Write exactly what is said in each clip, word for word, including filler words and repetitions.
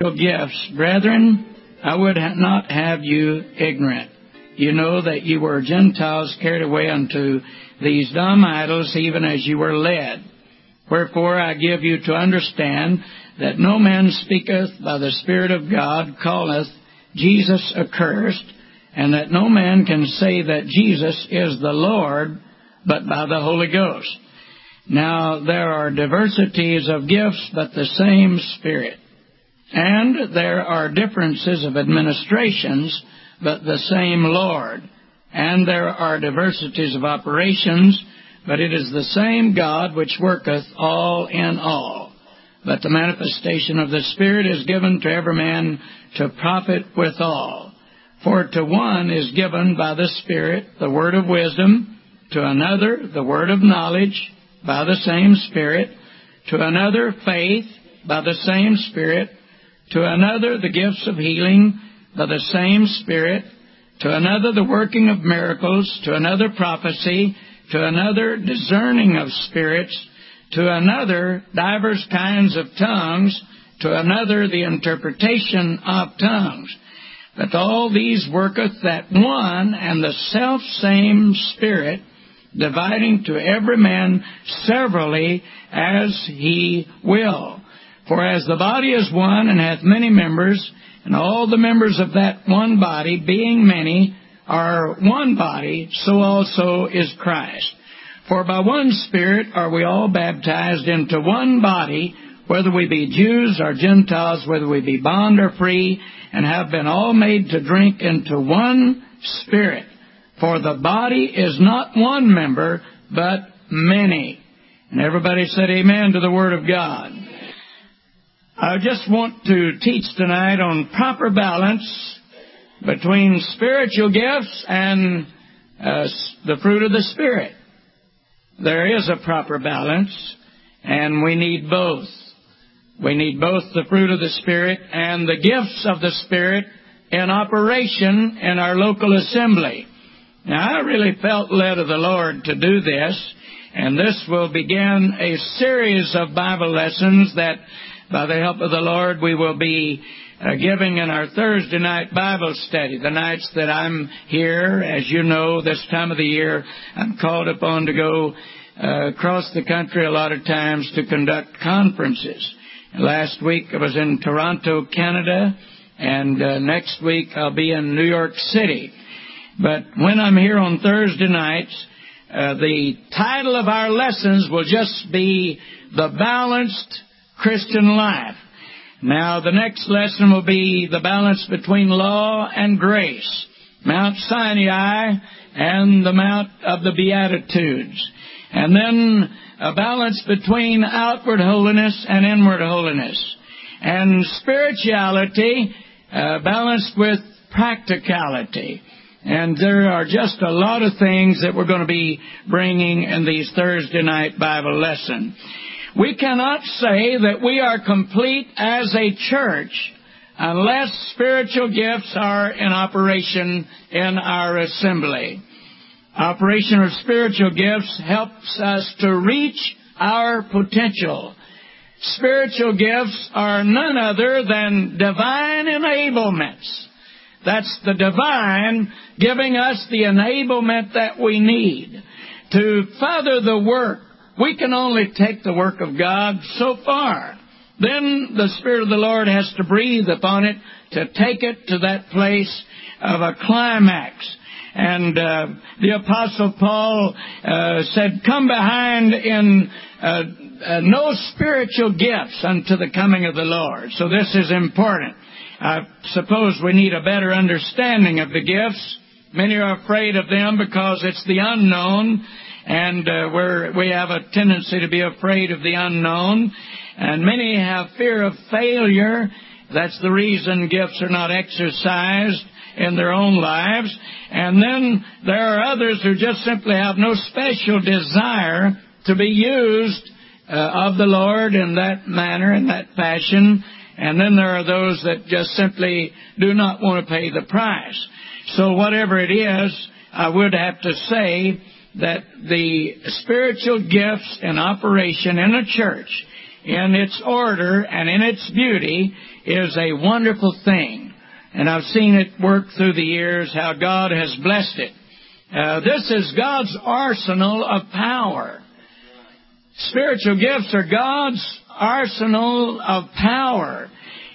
gifts, brethren, I would ha- not have you ignorant. You know that you were Gentiles carried away unto these dumb idols, even as you were led. Wherefore I give you to understand that no man speaketh by the Spirit of God, calleth Jesus accursed, and that no man can say that Jesus is the Lord, but by the Holy Ghost. Now there are diversities of gifts, but the same Spirit. And there are differences of administrations, but the same Lord. And there are diversities of operations, but it is the same God which worketh all in all. But the manifestation of the Spirit is given to every man to profit withal. For to one is given by the Spirit the word of wisdom, to another the word of knowledge by the same Spirit, to another faith by the same Spirit, to another the gifts of healing by the same Spirit, to another the working of miracles, to another prophecy, to another discerning of spirits, to another divers kinds of tongues, to another the interpretation of tongues. But all these worketh that one and the selfsame Spirit, dividing to every man severally as he will. For as the body is one and hath many members, and all the members of that one body, being many, are one body, so also is Christ. For by one Spirit are we all baptized into one body, whether we be Jews or Gentiles, whether we be bond or free, and have been all made to drink into one Spirit. For the body is not one member, but many. And everybody said amen to the Word of God. I just want to teach tonight on proper balance between spiritual gifts and uh, the fruit of the Spirit. There is a proper balance, and we need both. We need both the fruit of the Spirit and the gifts of the Spirit in operation in our local assembly. Now, I really felt led of the Lord to do this, and this will begin a series of Bible lessons that, by the help of the Lord, we will be uh, giving in our Thursday night Bible study. The nights that I'm here, as you know, this time of the year, I'm called upon to go uh, across the country a lot of times to conduct conferences. Last week I was in Toronto, Canada, and uh, next week I'll be in New York City. But when I'm here on Thursday nights, uh, the title of our lessons will just be The Balanced Christian Life. Now, the next lesson will be the balance between law and grace, Mount Sinai and the Mount of the Beatitudes. And then a balance between outward holiness and inward holiness. And spirituality uh, balanced with practicality. And there are just a lot of things that we're going to be bringing in these Thursday night Bible lessons. We cannot say that we are complete as a church unless spiritual gifts are in operation in our assembly. Operation of spiritual gifts helps us to reach our potential. Spiritual gifts are none other than divine enablements. That's the divine giving us the enablement that we need to further the work. We can only take the work of God so far. Then the Spirit of the Lord has to breathe upon it to take it to that place of a climax. And uh, the Apostle Paul uh, said, come behind in uh, uh, no spiritual gifts unto the coming of the Lord. So this is important. I suppose we need a better understanding of the gifts. Many are afraid of them because it's the unknown, and uh, we're, we have a tendency to be afraid of the unknown. And many have fear of failure. That's the reason gifts are not exercised in their own lives. And then there are others who just simply have no special desire to be used uh, of the Lord in that manner, in that fashion. And then there are those that just simply do not want to pay the price. So whatever it is, I would have to say that the spiritual gifts in operation in a church in its order and in its beauty is a wonderful thing. And I've seen it work through the years, how God has blessed it. Uh, this is God's arsenal of power. Spiritual gifts are God's arsenal of power.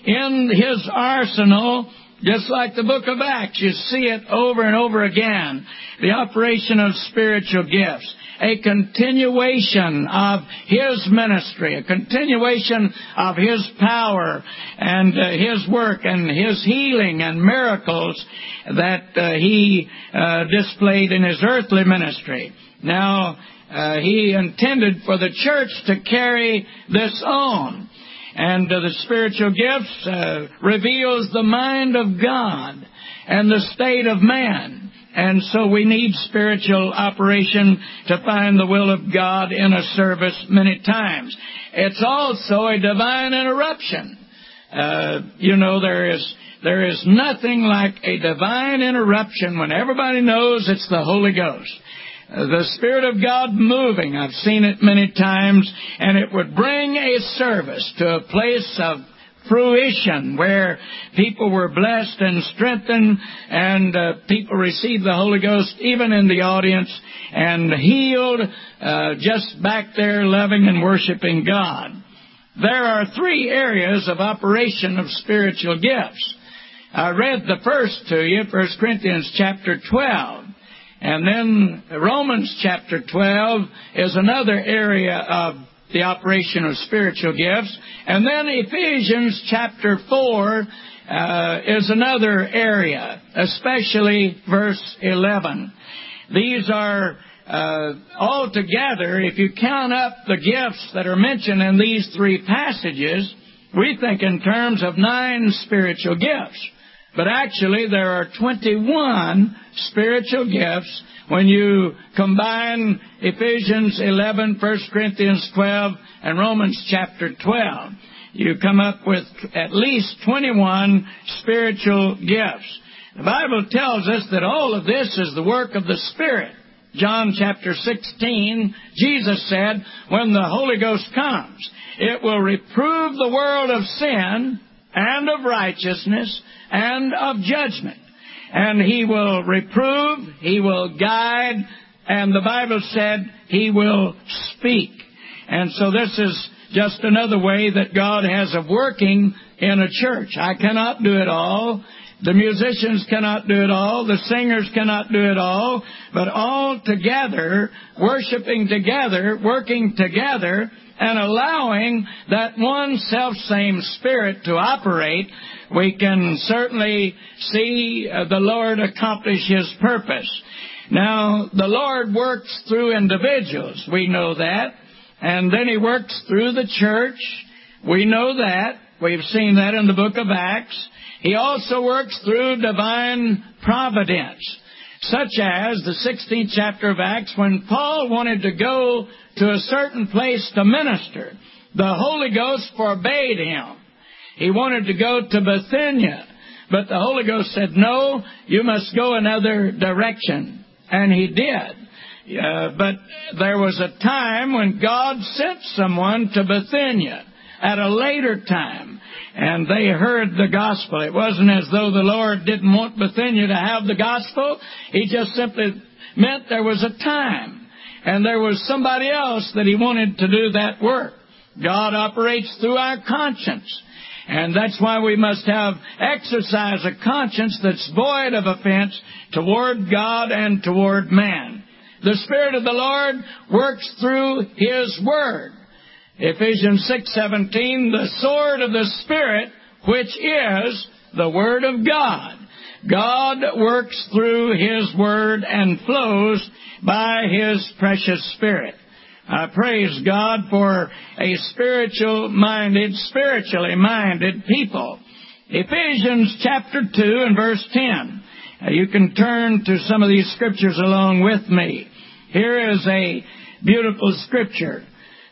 In His arsenal, just like the book of Acts, you see it over and over again. The operation of spiritual gifts. A continuation of His ministry. A continuation of His power and uh, His work and His healing and miracles that uh, He uh, displayed in His earthly ministry. Now, uh, He intended for the church to carry this on. And uh, the spiritual gifts uh, reveals the mind of God and the state of man. And so we need spiritual operation to find the will of God in a service many times. It's also a divine interruption. Uh, you know, there is there is nothing like a divine interruption when everybody knows it's the Holy Ghost. The Spirit of God moving. I've seen it many times, and it would bring a service to a place of fruition where people were blessed and strengthened, and uh, people received the Holy Ghost even in the audience, and healed uh, just back there loving and worshiping God. There are three areas of operation of spiritual gifts. I read the first to you, First Corinthians chapter twelve. And then Romans chapter twelve is another area of the operation of spiritual gifts. And then Ephesians chapter four uh, is another area, especially verse eleven. These are uh, all together, if you count up the gifts that are mentioned in these three passages, we think in terms of nine spiritual gifts. But actually, there are twenty-one spiritual gifts when you combine Ephesians eleven, First Corinthians twelve, and Romans chapter twelve. You come up with at least twenty-one spiritual gifts. The Bible tells us that all of this is the work of the Spirit. John chapter sixteen, Jesus said, when the Holy Ghost comes, it will reprove the world of sin and of righteousness and of judgment. And He will reprove, He will guide, and the Bible said He will speak. And so this is just another way that God has of working in a church. I cannot do it all. The musicians cannot do it all. The singers cannot do it all. But all together, worshiping together, working together, and allowing that one self-same Spirit to operate, we can certainly see uh, the Lord accomplish His purpose. Now, the Lord works through individuals. We know that. And then He works through the church. We know that. We've seen that in the book of Acts. He also works through divine providence, such as the sixteenth chapter of Acts, when Paul wanted to go to a certain place to minister. The Holy Ghost forbade him. He wanted to go to Bithynia, but the Holy Ghost said, no, you must go another direction. And he did. Uh, but there was a time when God sent someone to Bithynia at a later time, and they heard the gospel. It wasn't as though the Lord didn't want Bithynia to have the gospel. He just simply meant there was a time, and there was somebody else that He wanted to do that work. God operates through our conscience, and that's why we must have exercise a conscience that's void of offense toward God and toward man. The Spirit of the Lord works through His Word. Ephesians six seventeen, the sword of the Spirit, which is the Word of God. God works through His Word and flows by His precious Spirit. I praise God for a spiritual-minded, spiritually minded people. Ephesians chapter two and verse ten. You can turn to some of these scriptures along with me. Here is a beautiful scripture.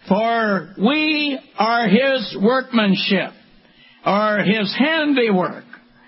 For we are His workmanship, or His handiwork.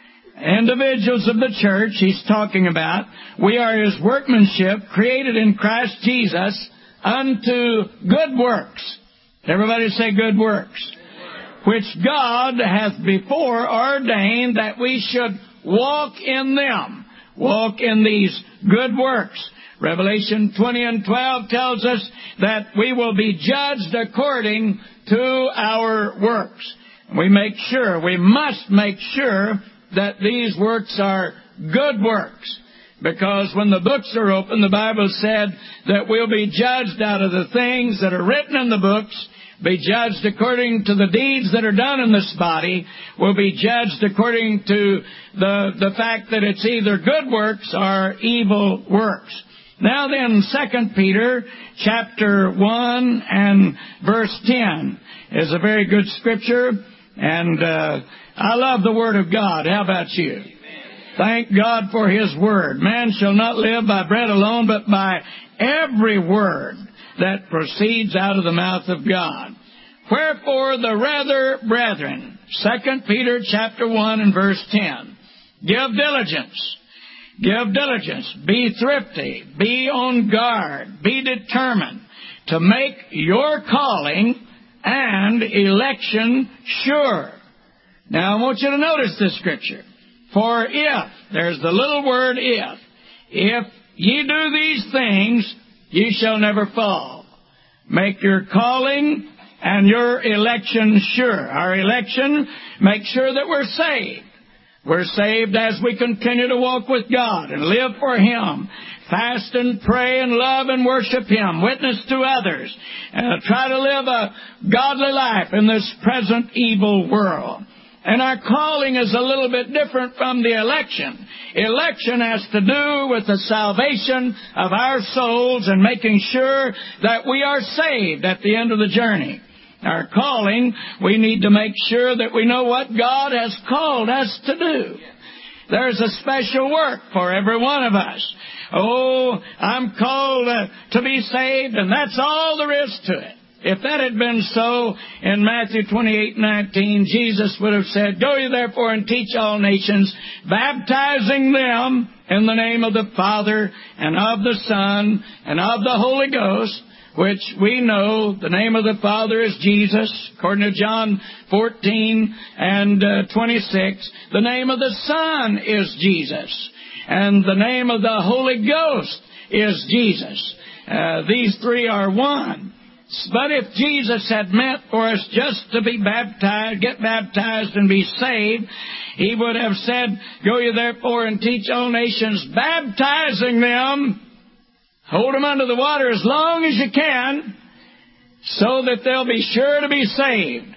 Individuals of the church He's talking about. We are His workmanship, created in Christ Jesus unto good works, Everybody say good works. Which God hath before ordained that we should walk in them. Walk in these good works. Revelation twenty and twelve tells us that we will be judged according to our works. We make sure, we must make sure that these works are good works. Because when the books are open, the Bible said that we'll be judged out of the things that are written in the books, be judged according to the deeds that are done in this body, will be judged according to the, the fact that it's either good works or evil works. Now then, Second Peter chapter one and verse ten is a very good scripture, and uh, I love the Word of God. How about you? Thank God for His Word. Man shall not live by bread alone, but by every word that proceeds out of the mouth of God. Wherefore the rather, brethren, Second Peter chapter one and verse ten, give diligence, give diligence, be thrifty, be on guard, be determined to make your calling and election sure. Now I want you to notice this scripture. For if, there's the little word if, if ye do these things, ye shall never fall. Make your calling and your election sure. Our election, make sure that we're saved. We're saved as we continue to walk with God and live for Him. Fast and pray and love and worship Him. Witness to others. And try to live a godly life in this present evil world. And our calling is a little bit different from the election. Election has to do with the salvation of our souls and making sure that we are saved at the end of the journey. Our calling, we need to make sure that we know what God has called us to do. There's a special work for every one of us. Oh, I'm called uh, to be saved, and that's all there is to it. If that had been so, in Matthew twenty-eight nineteen, Jesus would have said, go ye therefore and teach all nations, baptizing them in the name of the Father and of the Son and of the Holy Ghost, which we know the name of the Father is Jesus, according to John fourteen and twenty-six. The name of the Son is Jesus, and the name of the Holy Ghost is Jesus. Uh, these three are one. But if Jesus had meant for us just to be baptized, get baptized and be saved, He would have said, go ye therefore and teach all nations, baptizing them, hold them under the water as long as you can, so that they'll be sure to be saved.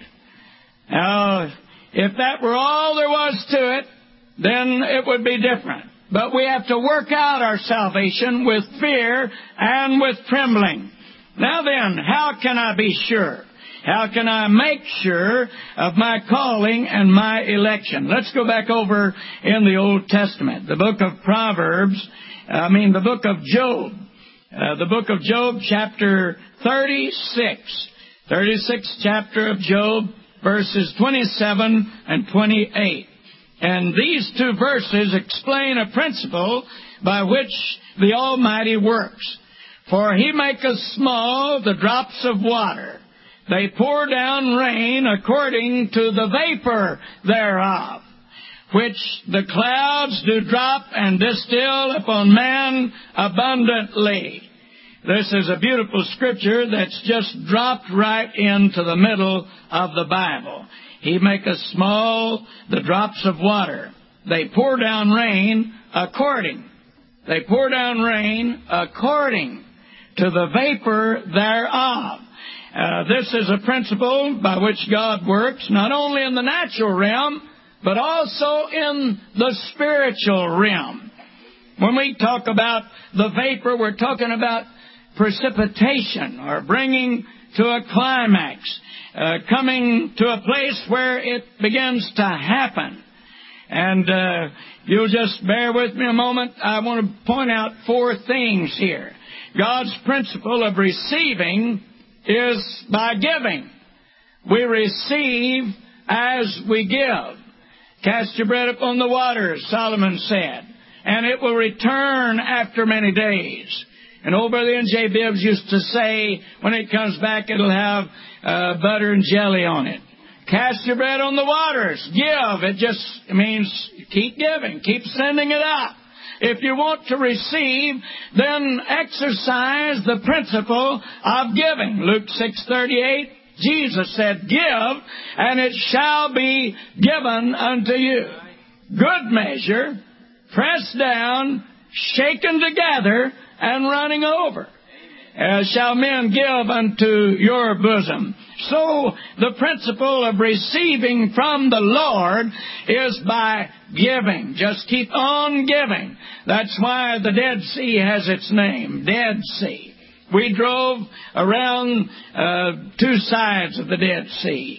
Now, if that were all there was to it, then it would be different. But we have to work out our salvation with fear and with trembling. Now then, how can I be sure? How can I make sure of my calling and my election? Let's go back over in the Old Testament. The book of Proverbs, I mean the book of Job. Uh, the book of Job, chapter thirty-six. thirty-sixth chapter of Job, verses twenty-seven and twenty-eight. And these two verses explain a principle by which the Almighty works. For He maketh small the drops of water. They pour down rain according to the vapor thereof, which the clouds do drop and distill upon man abundantly. This is a beautiful scripture that's just dropped right into the middle of the Bible. He maketh small the drops of water. They pour down rain according. They pour down rain according to the vapor thereof. Uh, this is a principle by which God works, not only in the natural realm, but also in the spiritual realm. When we talk about the vapor, we're talking about precipitation, or bringing to a climax, uh, coming to a place where it begins to happen. And uh, you'll just bear with me a moment. I want to point out four things here. God's principle of receiving is by giving. We receive as we give. Cast your bread upon the waters, Solomon said, and it will return after many days. And old Brother N J Bibbs used to say, when it comes back, it'll have uh, butter and jelly on it. Cast your bread on the waters. Give. It just means keep giving. Keep sending it out. If you want to receive, then exercise the principle of giving. Luke six thirty-eight, Jesus said, give, and it shall be given unto you. Good measure, pressed down, shaken together, and running over. Uh, shall men give unto your bosom. So the principle of receiving from the Lord is by giving. Just keep on giving. That's why the Dead Sea has its name, Dead Sea. We drove around uh, two sides of the Dead Sea.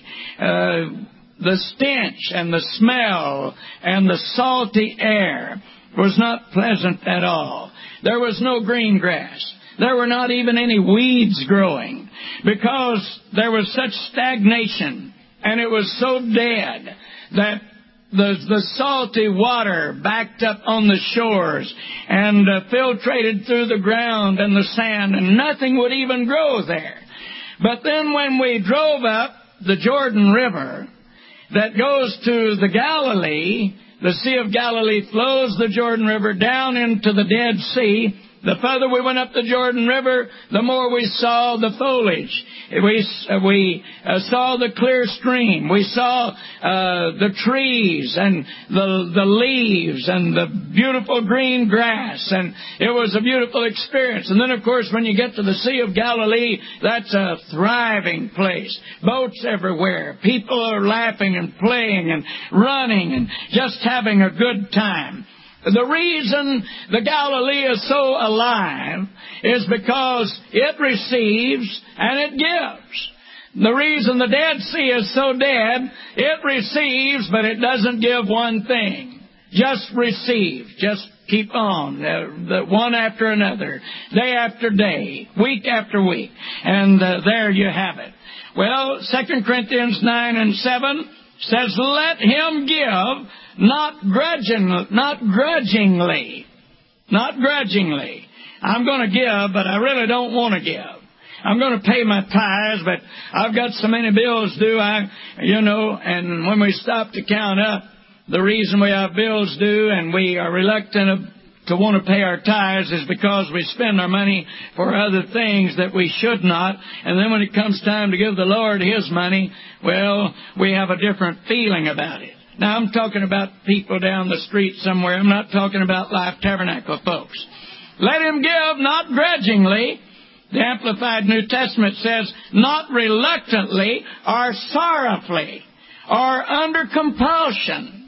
Uh, the stench and the smell and the salty air was not pleasant at all. There was no green grass. There were not even any weeds growing because there was such stagnation and it was so dead that the, the salty water backed up on the shores and uh, filtrated through the ground and the sand, and nothing would even grow there. But then when we drove up the Jordan River that goes to the Galilee, the Sea of Galilee flows the Jordan River down into the Dead Sea. The further we went up the Jordan River, the more we saw the foliage. We, uh, we uh, saw the clear stream. We saw uh, the trees and the, the leaves and the beautiful green grass. And it was a beautiful experience. And then, of course, when you get to the Sea of Galilee, that's a thriving place. Boats everywhere. People are laughing and playing and running and just having a good time. The reason the Galilee is so alive is because it receives and it gives. The reason the Dead Sea is so dead, it receives, but it doesn't give one thing. Just receive. Just keep on. Uh, the one after another. Day after day. Week after week. And uh, there you have it. Well, Second Corinthians nine and seven says, let him give not grudgingly, not grudgingly, not grudgingly. I'm going to give, but I really don't want to give. I'm going to pay my tithes, but I've got so many bills due, I, you know, and when we stop to count up the reason we have bills due and we are reluctant to want to pay our tithes is because we spend our money for other things that we should not. And then when it comes time to give the Lord His money, well, we have a different feeling about it. Now, I'm talking about people down the street somewhere. I'm not talking about Life Tabernacle folks. Let him give, not grudgingly. The Amplified New Testament says, not reluctantly or sorrowfully or under compulsion.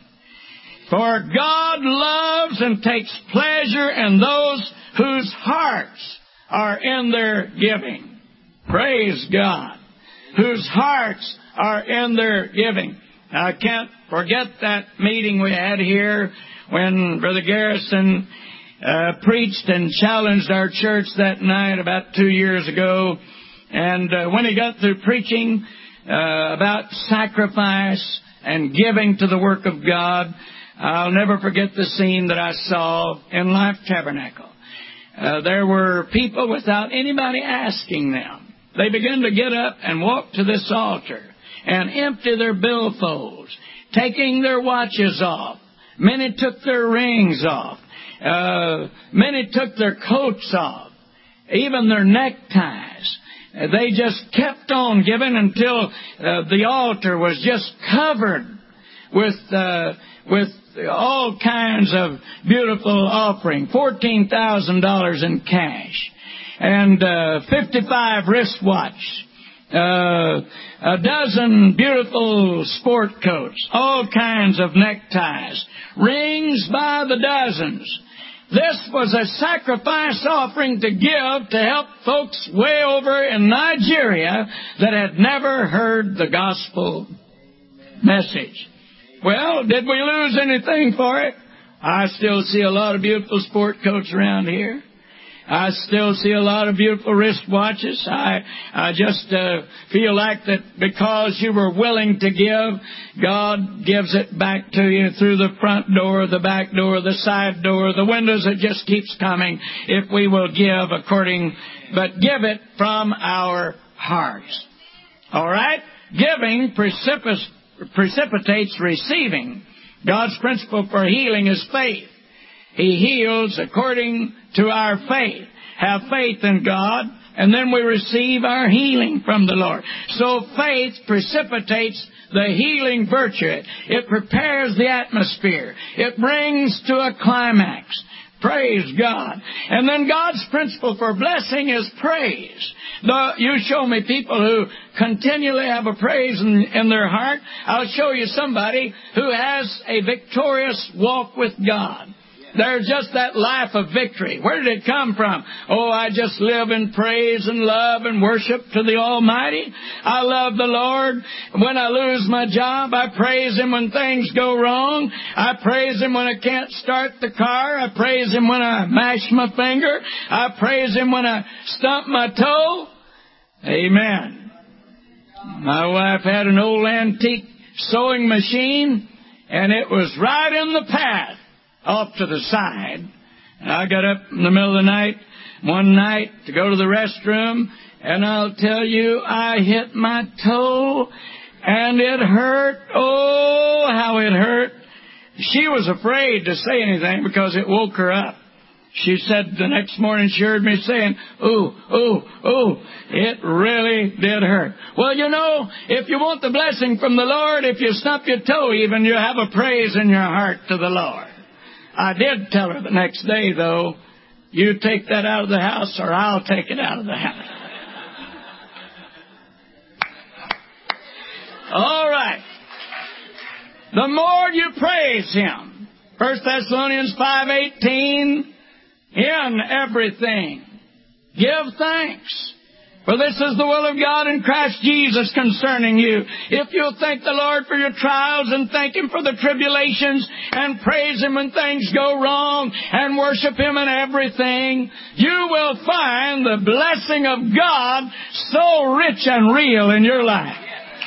For God loves and takes pleasure in those whose hearts are in their giving. Praise God. Whose hearts are in their giving. I can't forget that meeting we had here when Brother Garrison uh, preached and challenged our church that night about two years ago. And uh, when he got through preaching uh, about sacrifice and giving to the work of God, I'll never forget the scene that I saw in Life Tabernacle. Uh, there were people without anybody asking them. They began to get up and walk to this altar and empty their billfolds, taking their watches off. Many took their rings off. Uh, many took their coats off, even their neckties. Uh, they just kept on giving until uh, the altar was just covered with uh, with all kinds of beautiful offering. fourteen thousand dollars in cash and uh, fifty-five wristwatches. Uh, a dozen beautiful sport coats, all kinds of neckties, rings by the dozens. This was a sacrifice offering to give to help folks way over in Nigeria that had never heard the gospel message. Well, did we lose anything for it? I still see a lot of beautiful sport coats around here. I still see a lot of beautiful wristwatches. I, I just uh, feel like that because you were willing to give, God gives it back to you through the front door, the back door, the side door, the windows. It just keeps coming if we will give according, but give it from our hearts. All right? Giving precipitates, precipitates receiving. God's principle for healing is faith. He heals according to our faith. Have faith in God, and then we receive our healing from the Lord. So faith precipitates the healing virtue. It prepares the atmosphere. It brings to a climax. Praise God. And then God's principle for blessing is praise. The, you show me people who continually have a praise in, in their heart. I'll show you somebody who has a victorious walk with God. There's just that life of victory. Where did it come from? Oh, I just live in praise and love and worship to the Almighty. I love the Lord. When I lose my job, I praise Him when things go wrong. I praise Him when I can't start the car. I praise Him when I mash my finger. I praise Him when I stump my toe. Amen. My wife had an old antique sewing machine, and it was right in the path, off to the side. And I got up in the middle of the night, one night, to go to the restroom, and I'll tell you, I hit my toe, and it hurt. Oh, how it hurt. She was afraid to say anything because it woke her up. She said the next morning she heard me saying, ooh, ooh, ooh, it really did hurt. Well, you know, if you want the blessing from the Lord, if you stump your toe even, you have a praise in your heart to the Lord. I did tell her the next day, though, you take that out of the house or I'll take it out of the house. All right. The more you praise Him. First Thessalonians five eighteen, in everything give thanks. For this is the will of God in Christ Jesus concerning you. If you'll thank the Lord for your trials and thank Him for the tribulations and praise Him when things go wrong and worship Him in everything, you will find the blessing of God so rich and real in your life.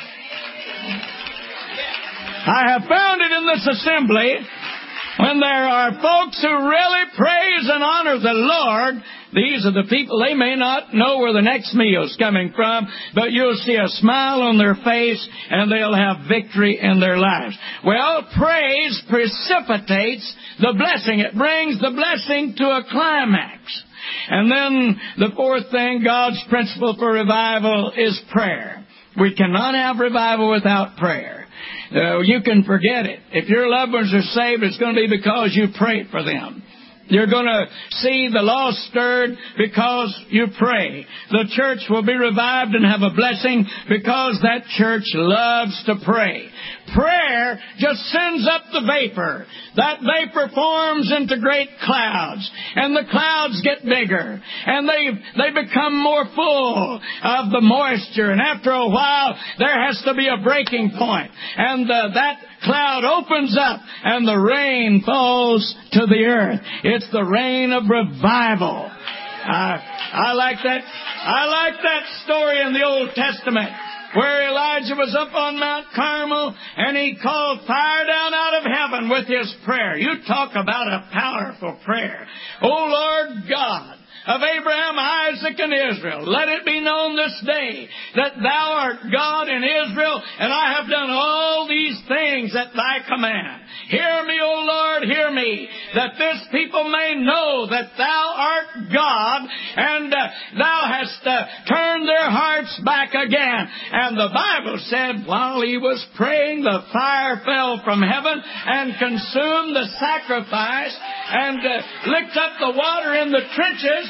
I have found it in this assembly when there are folks who really praise and honor the Lord. These are the people, they may not know where the next meal's coming from, but you'll see a smile on their face and they'll have victory in their lives. Well, praise precipitates the blessing. It brings the blessing to a climax. And then the fourth thing, God's principle for revival is prayer. We cannot have revival without prayer. Uh, you can forget it. If your loved ones are saved, it's going to be because you prayed for them. You're going to see the lost stirred because you pray. The church will be revived and have a blessing because that church loves to pray. Prayer just sends up the vapor. That vapor forms into great clouds. And the clouds get bigger. And they they become more full of the moisture. And after a while, there has to be a breaking point. And uh, that cloud opens up and the rain falls to the earth. It's the rain of revival. Uh, I like that. I like that story in the Old Testament where Elijah was up on Mount Carmel and he called fire down out of heaven with his prayer. You talk about a powerful prayer. O Lord God of Abraham, Isaac, and Israel, let it be known this day that Thou art God in Israel, and I have done all these things at Thy command. Hear me, O Lord, hear me, that this people may know that Thou art God, and uh, Thou hast uh, turned their hearts back again. And the Bible said, while he was praying, the fire fell from heaven and consumed the sacrifice and uh, licked up the water in the trenches.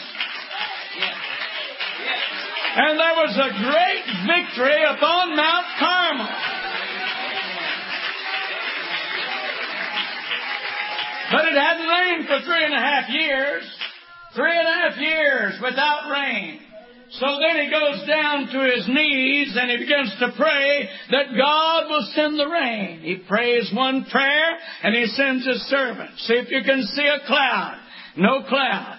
And there was a great victory upon Mount Carmel. But it hadn't rained for three and a half years. Three and a half years without rain. So then he goes down to his knees and he begins to pray that God will send the rain. He prays one prayer and he sends his servant. See if you can see a cloud. No cloud.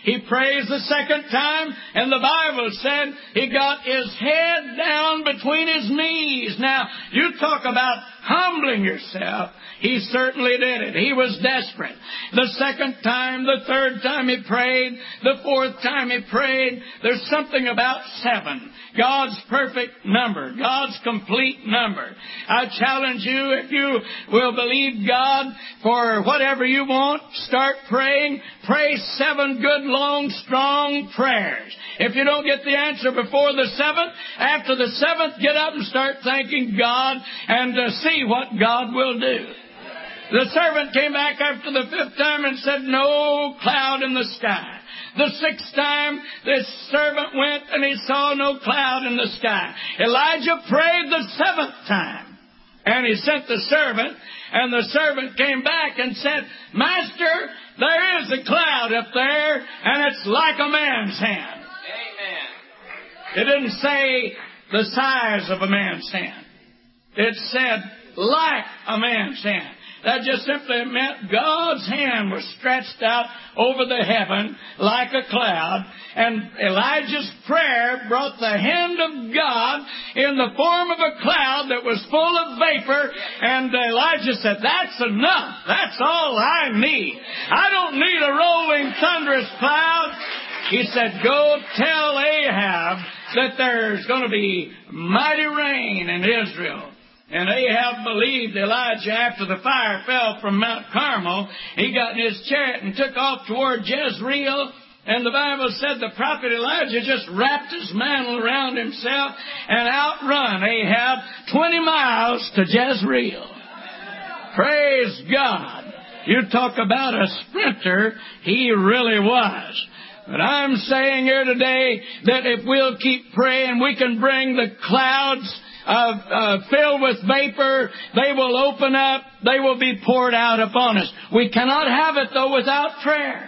He prays the second time, and the Bible said he got his head down between his knees. Now, you talk about humbling yourself. He certainly did it. He was desperate. The second time, the third time he prayed, the fourth time he prayed. There's something about seven. God's perfect number. God's complete number. I challenge you, if you will believe God for whatever you want, start praying. Pray seven good, long, strong prayers. If you don't get the answer before the seventh, after the seventh, get up and start thanking God and uh, see what God will do. The servant came back after the fifth time and said, no cloud in the sky. The sixth time, this servant went and he saw no cloud in the sky. Elijah prayed the seventh time. And he sent the servant, and the servant came back and said, Master, there is a cloud up there, and it's like a man's hand. Amen. It didn't say the size of a man's hand. It said, like a man's hand. That just simply meant God's hand was stretched out over the heaven like a cloud. And Elijah's prayer brought the hand of God in the form of a cloud that was full of vapor. And Elijah said, that's enough. That's all I need. I don't need a rolling thunderous cloud. He said, go tell Ahab that there's going to be mighty rain in Israel. And Ahab believed Elijah after the fire fell from Mount Carmel. He got in his chariot and took off toward Jezreel. And the Bible said the prophet Elijah just wrapped his mantle around himself and outrun Ahab twenty miles to Jezreel. Praise God. You talk about a sprinter, he really was. But I'm saying here today that if we'll keep praying, we can bring the clouds Uh, uh, filled with vapor. They will open up. They will be poured out upon us. We cannot have it, though, without prayer.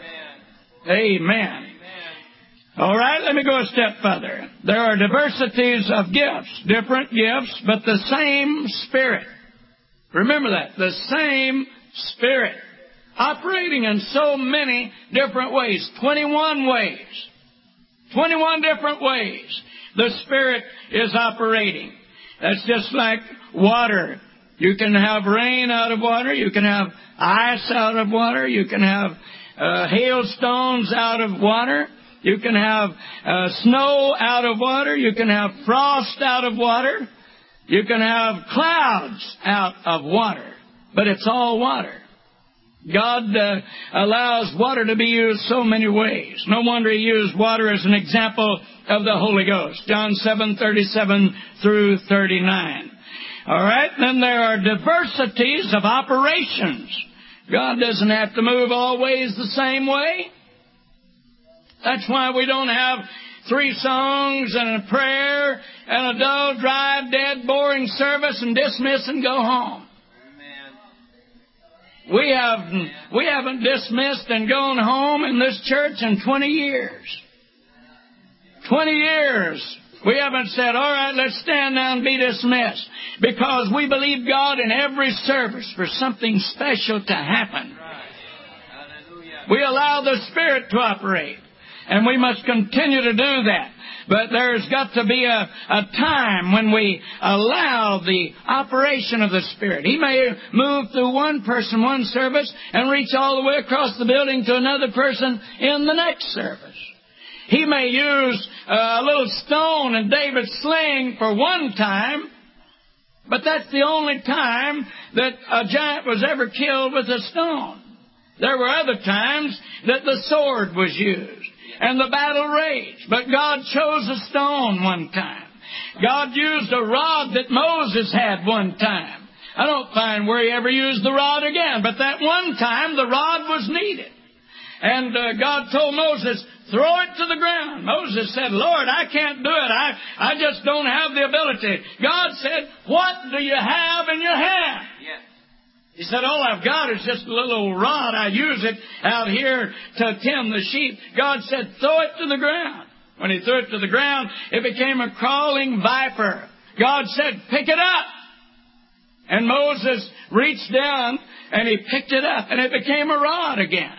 Amen. Amen. Amen. All right, let me go a step further. There are diversities of gifts, different gifts, but the same Spirit. Remember that. The same Spirit. Operating in so many different ways. twenty-one ways. twenty-one different ways. The Spirit is operating. That's just like water. You can have rain out of water. You can have ice out of water. You can have uh, hailstones out of water. You can have uh, snow out of water. You can have frost out of water. You can have clouds out of water. But it's all water. God uh, allows water to be used so many ways. No wonder He used water as an example of the Holy Ghost. John seven, thirty-seven through thirty-nine. All right, then there are diversities of operations. God doesn't have to move always the same way. That's why we don't have three songs and a prayer and a dull, dry, dead, boring service and dismiss and go home. We have, we haven't dismissed and gone home in this church in twenty years. twenty years. We haven't said, all right, let's stand now and be dismissed. Because we believe God in every service for something special to happen. We allow the Spirit to operate. And we must continue to do that. But there's got to be a, a time when we allow the operation of the Spirit. He may move through one person, one service, and reach all the way across the building to another person in the next service. He may use a little stone in David's sling for one time, but that's the only time that a giant was ever killed with a stone. There were other times that the sword was used and the battle raged. But God chose a stone one time. God used a rod that Moses had one time. I don't find where He ever used the rod again. But that one time, the rod was needed. And uh, God told Moses, throw it to the ground. Moses said, Lord, I can't do it. I, I just don't have the ability. God said, what do you have in your hand? Yes. He said, all I've got is just a little rod. I use it out here to tend the sheep. God said, throw it to the ground. When He threw it to the ground, it became a crawling viper. God said, pick it up. And Moses reached down and he picked it up and it became a rod again.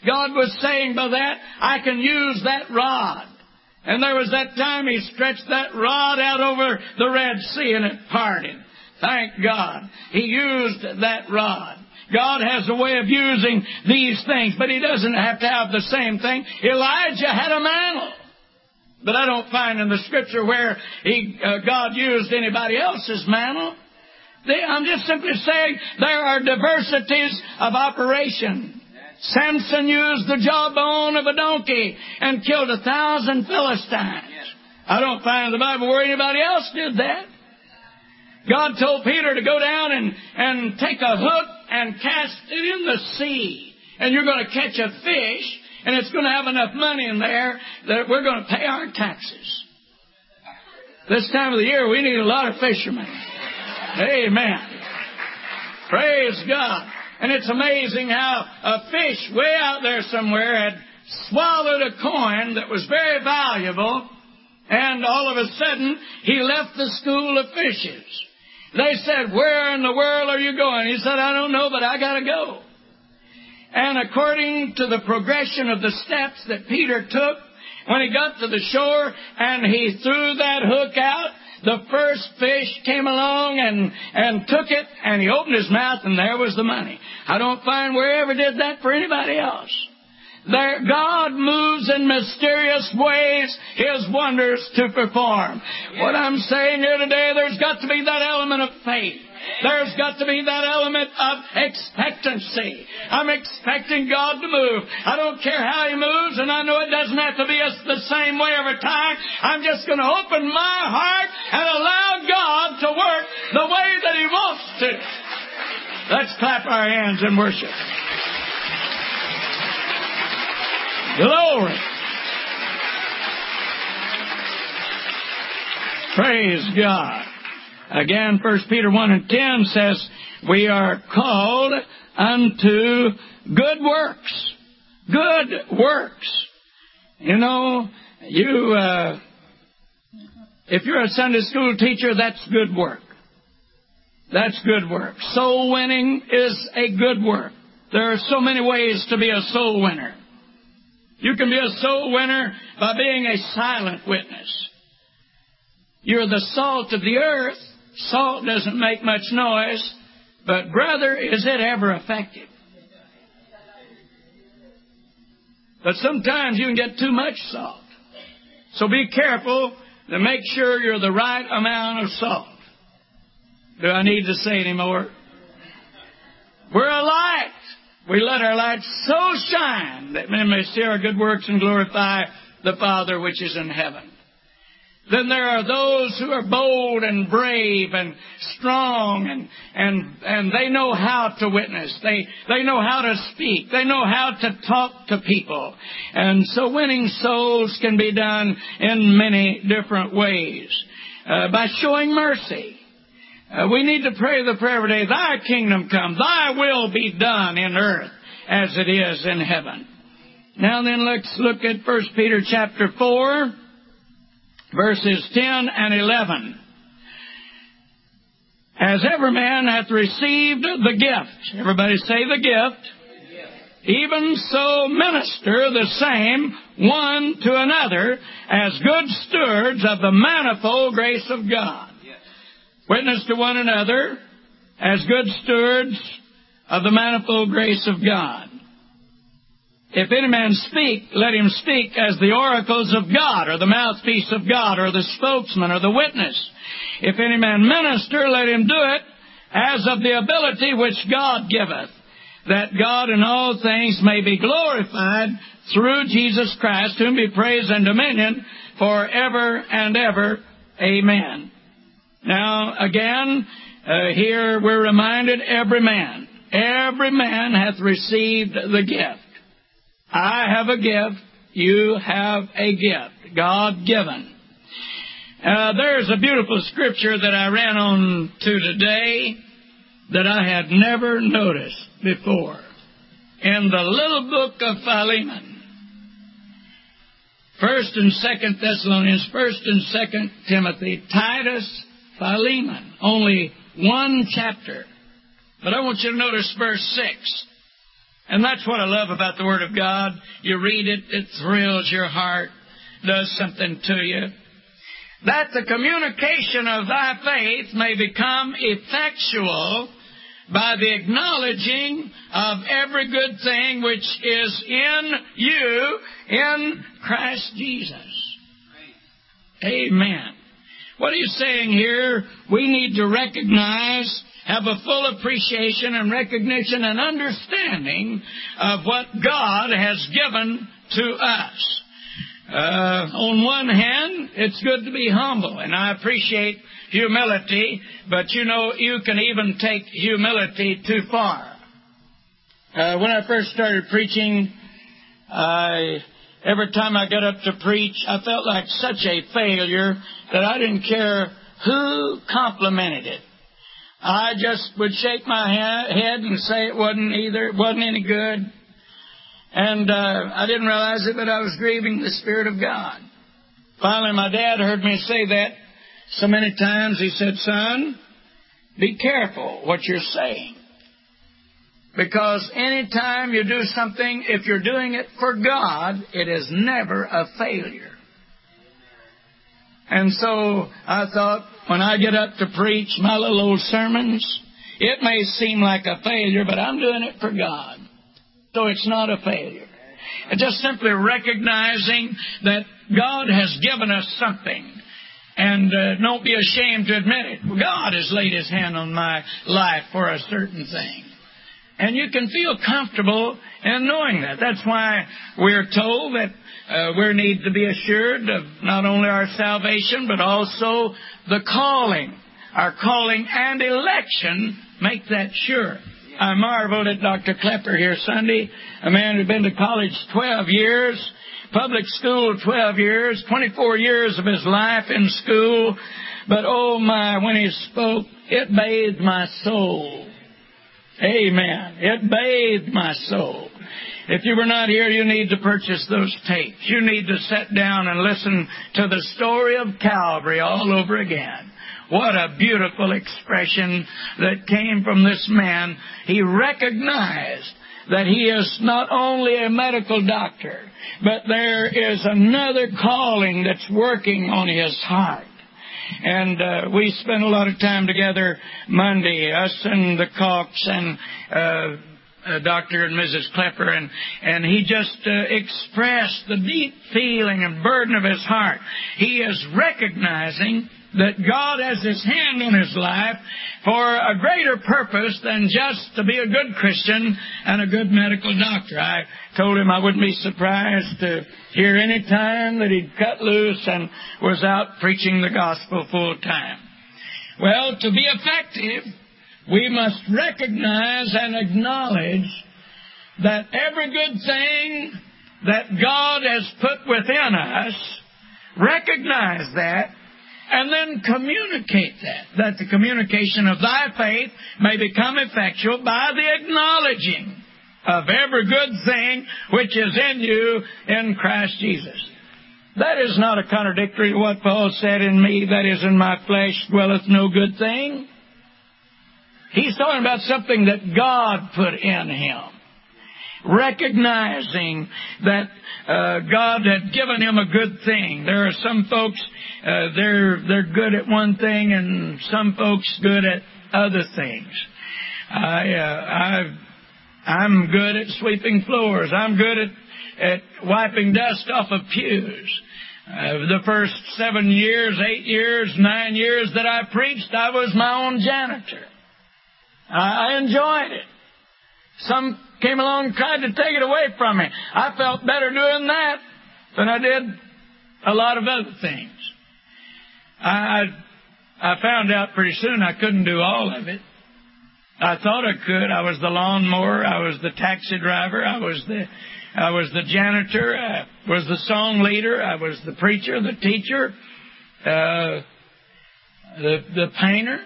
God was saying by that, I can use that rod. And there was that time He stretched that rod out over the Red Sea and it parted. Thank God. He used that rod. God has a way of using these things, but He doesn't have to have the same thing. Elijah had a mantle. But I don't find in the Scripture where he, uh, God used anybody else's mantle. They, I'm just simply saying there are diversities of operation. Samson used the jawbone of a donkey and killed a thousand Philistines. I don't find in the Bible where anybody else did that. God told Peter to go down and, and take a hook and cast it in the sea. And you're going to catch a fish, and it's going to have enough money in there that we're going to pay our taxes. This time of the year, we need a lot of fishermen. Amen. Praise God. And it's amazing how a fish way out there somewhere had swallowed a coin that was very valuable, and all of a sudden, he left the school of fishes. They said, where in the world are you going? He said, I don't know, but I got to go. And according to the progression of the steps that Peter took, when he got to the shore and he threw that hook out, the first fish came along and, and took it, and he opened his mouth, and there was the money. I don't find where he ever did that for anybody else. There, God moves in mysterious ways His wonders to perform. What I'm saying here today, there's got to be that element of faith. There's got to be that element of expectancy. I'm expecting God to move. I don't care how He moves, and I know it doesn't have to be the same way every time. I'm just going to open my heart and allow God to work the way that He wants to. Let's clap our hands and worship. Glory. Praise God. Again, First Peter one and ten says, we are called unto good works. Good works. You know, you, uh, if you're a Sunday school teacher, that's good work. That's good work. Soul winning is a good work. There are so many ways to be a soul winner. You can be a soul winner by being a silent witness. You're the salt of the earth. Salt doesn't make much noise, but brother, is it ever effective? But sometimes you can get too much salt. So be careful to make sure you're the right amount of salt. Do I need to say any more? We're a light. We let our light so shine that men may see our good works and glorify the Father which is in heaven. Then there are those who are bold and brave and strong, and and and they know how to witness. They they know how to speak. They know how to talk to people. And so winning souls can be done in many different ways. Uh, by showing mercy. Uh, we need to pray the prayer every day, Thy kingdom come, Thy will be done in earth as it is in heaven. Now then, let's look at First Peter chapter four, verses ten and eleven. As every man hath received the gift, everybody say the gift, even so minister the same one to another as good stewards of the manifold grace of God. Witness to one another as good stewards of the manifold grace of God. If any man speak, let him speak as the oracles of God, or the mouthpiece of God, or the spokesman, or the witness. If any man minister, let him do it as of the ability which God giveth, that God in all things may be glorified through Jesus Christ, whom be praise and dominion forever and ever. Amen. Now, again, uh, here we're reminded every man, every man hath received the gift. I have a gift, you have a gift, God-given. Uh, there's a beautiful scripture that I ran on to today that I had never noticed before. In the little book of Philemon, First and Second Thessalonians, First and Second Timothy, Titus, Philemon, only one chapter. But I want you to notice verse six. And that's what I love about the Word of God. You read it, it thrills your heart, does something to you. That the communication of thy faith may become effectual by the acknowledging of every good thing which is in you, in Christ Jesus. Amen. What are you saying here? We need to recognize, have a full appreciation and recognition and understanding of what God has given to us. Uh, on one hand, it's good to be humble, and I appreciate humility, but you know, you can even take humility too far. Uh, when I first started preaching, I, every time I got up to preach, I felt like such a failure that I didn't care who complimented it. I just would shake my head and say it wasn't either, it wasn't any good. And uh, I didn't realize it, but I was grieving the Spirit of God. Finally, my dad heard me say that so many times. He said, "Son, be careful what you're saying. Because any time you do something, if you're doing it for God, it is never a failure." And so I thought, when I get up to preach my little old sermons, it may seem like a failure, but I'm doing it for God. So it's not a failure. It's just simply recognizing that God has given us something. And uh, don't be ashamed to admit it. God has laid His hand on my life for a certain thing. And you can feel comfortable in knowing that. That's why we're told that uh, we need to be assured of not only our salvation, but also the calling. Our calling and election make that sure. I marveled at Doctor Klepper here Sunday, a man who'd been to college twelve years, public school twelve years, twenty-four years of his life in school. But oh my, when he spoke, it bathed my soul. Amen. It bathed my soul. If you were not here, you need to purchase those tapes. You need to sit down and listen to the story of Calvary all over again. What a beautiful expression that came from this man. He recognized that he is not only a medical doctor, but there is another calling that's working on his heart. And uh, we spent a lot of time together Monday, us and the Cox and uh, uh, Doctor and Missus Klepper, and, and he just uh, expressed the deep feeling and burden of his heart. He is recognizing that God has His hand on his life for a greater purpose than just to be a good Christian and a good medical doctor. I told him I wouldn't be surprised to hear any time that he'd cut loose and was out preaching the gospel full time. Well, to be effective, we must recognize and acknowledge that every good thing that God has put within us, recognize that, and then communicate that, that the communication of thy faith may become effectual by the acknowledging of every good thing which is in you in Christ Jesus. That is not a contradictory to what Paul said, "In me, that is in my flesh, dwelleth no good thing." He's talking about something that God put in him. Recognizing that uh, God had given him a good thing. There are some folks, uh, they're they're good at one thing, and some folks good at other things. I, uh, I, I'm good at sweeping floors. I'm good at, at wiping dust off of pews. Uh, the first seven years, eight years, nine years that I preached, I was my own janitor. I, I enjoyed it. Some came along and tried to take it away from me. I felt better doing that than I did a lot of other things. I, I found out pretty soon I couldn't do all of it. I thought I could. I was the lawnmower. I was the taxi driver. I was the, I was the janitor. I was the song leader. I was the preacher, the teacher, uh, the the painter.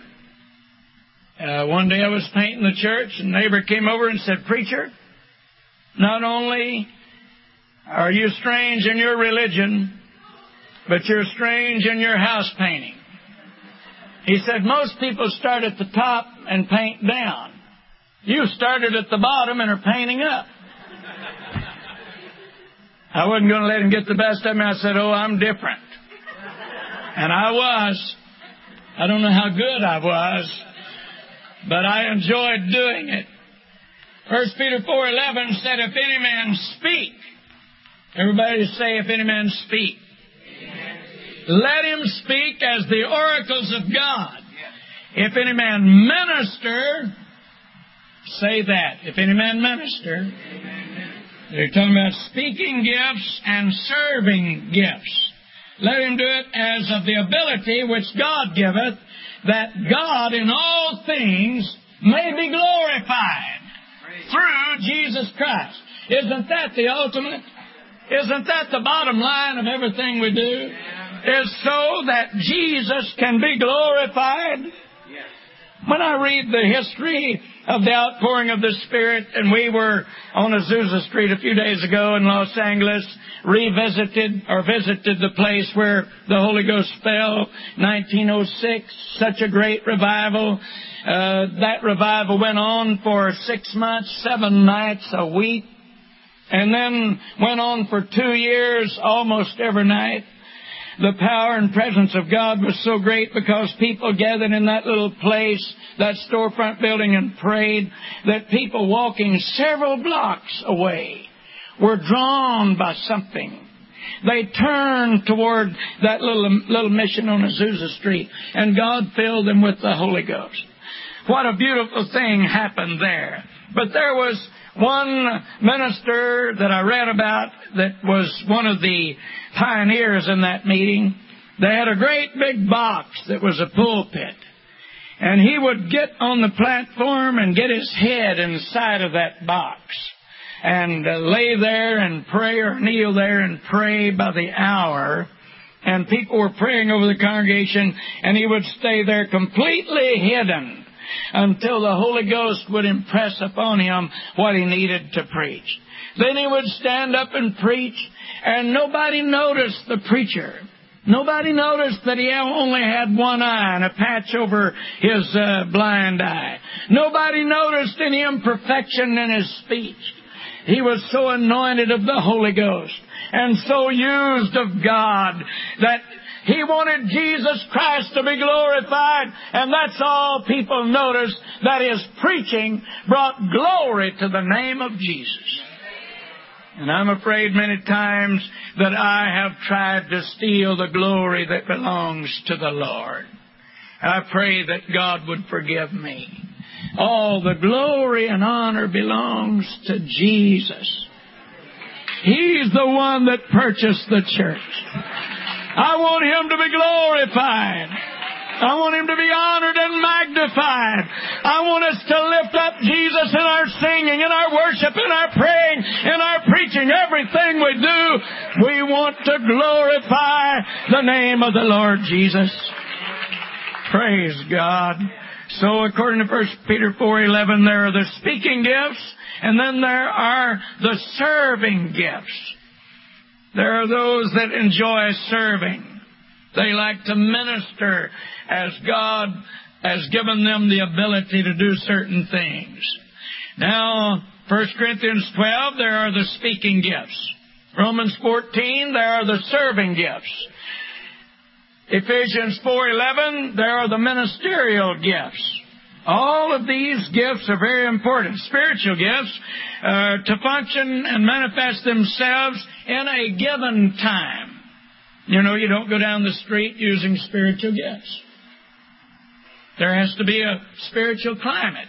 Uh, one day I was painting the church, and a neighbor came over and said, "Preacher, not only are you strange in your religion, but you're strange in your house painting." He said, "Most people start at the top and paint down. You started at the bottom and are painting up. I wasn't going to let him get the best of me. I said, oh, I'm different. And I was. I don't know how good I was, but I enjoyed doing it. First Peter four eleven said, if any man speak, everybody say, if any man speak, let him speak as the oracles of God. If any man minister, say that. If any man minister, they're talking about speaking gifts and serving gifts. Let him do it as of the ability which God giveth, that God in all things may be glorified through Jesus Christ. Isn't that the ultimate? Isn't that the bottom line of everything we do? Is so that Jesus can be glorified? When I read the history of the outpouring of the Spirit, and we were on Azusa Street a few days ago in Los Angeles, revisited or visited the place where the Holy Ghost fell, nineteen oh six, such a great revival. Uh, that revival went on for six months, seven nights a week, and then went on for two years, almost every night. The power and presence of God was so great because people gathered in that little place, that storefront building, and prayed, that people walking several blocks away were drawn by something. They turned toward that little, little mission on Azusa Street, and God filled them with the Holy Ghost. What a beautiful thing happened there. But there was one minister that I read about that was one of the pioneers in that meeting. They had a great big box that was a pulpit. And he would get on the platform and get his head inside of that box and uh, lay there and pray or kneel there and pray by the hour. And people were praying over the congregation, and he would stay there completely hidden until the Holy Ghost would impress upon him what he needed to preach. Then he would stand up and preach, and nobody noticed the preacher. Nobody noticed that he only had one eye and a patch over his uh, blind eye. Nobody noticed any imperfection in his speech. He was so anointed of the Holy Ghost and so used of God that he wanted Jesus Christ to be glorified, and that's all people noticed, that his preaching brought glory to the name of Jesus. And I'm afraid many times that I have tried to steal the glory that belongs to the Lord. I pray that God would forgive me. All the glory and honor belongs to Jesus. He's the one that purchased the church. I want Him to be glorified. I want Him to be honored and magnified. I want us to lift up Jesus in our singing, in our worship, in our praying, in our preaching, everything we do. We want to glorify the name of the Lord Jesus. Praise God. So according to First Peter four eleven, there are the speaking gifts, and then there are the serving gifts. There are those that enjoy serving. They like to minister as God has given them the ability to do certain things. Now, First Corinthians twelve, there are the speaking gifts. Romans fourteen, there are the serving gifts. Ephesians four eleven, there are the ministerial gifts. All of these gifts are very important. Spiritual gifts uh, to function and manifest themselves in a given time. You know, you don't go down the street using spiritual gifts. There has to be a spiritual climate.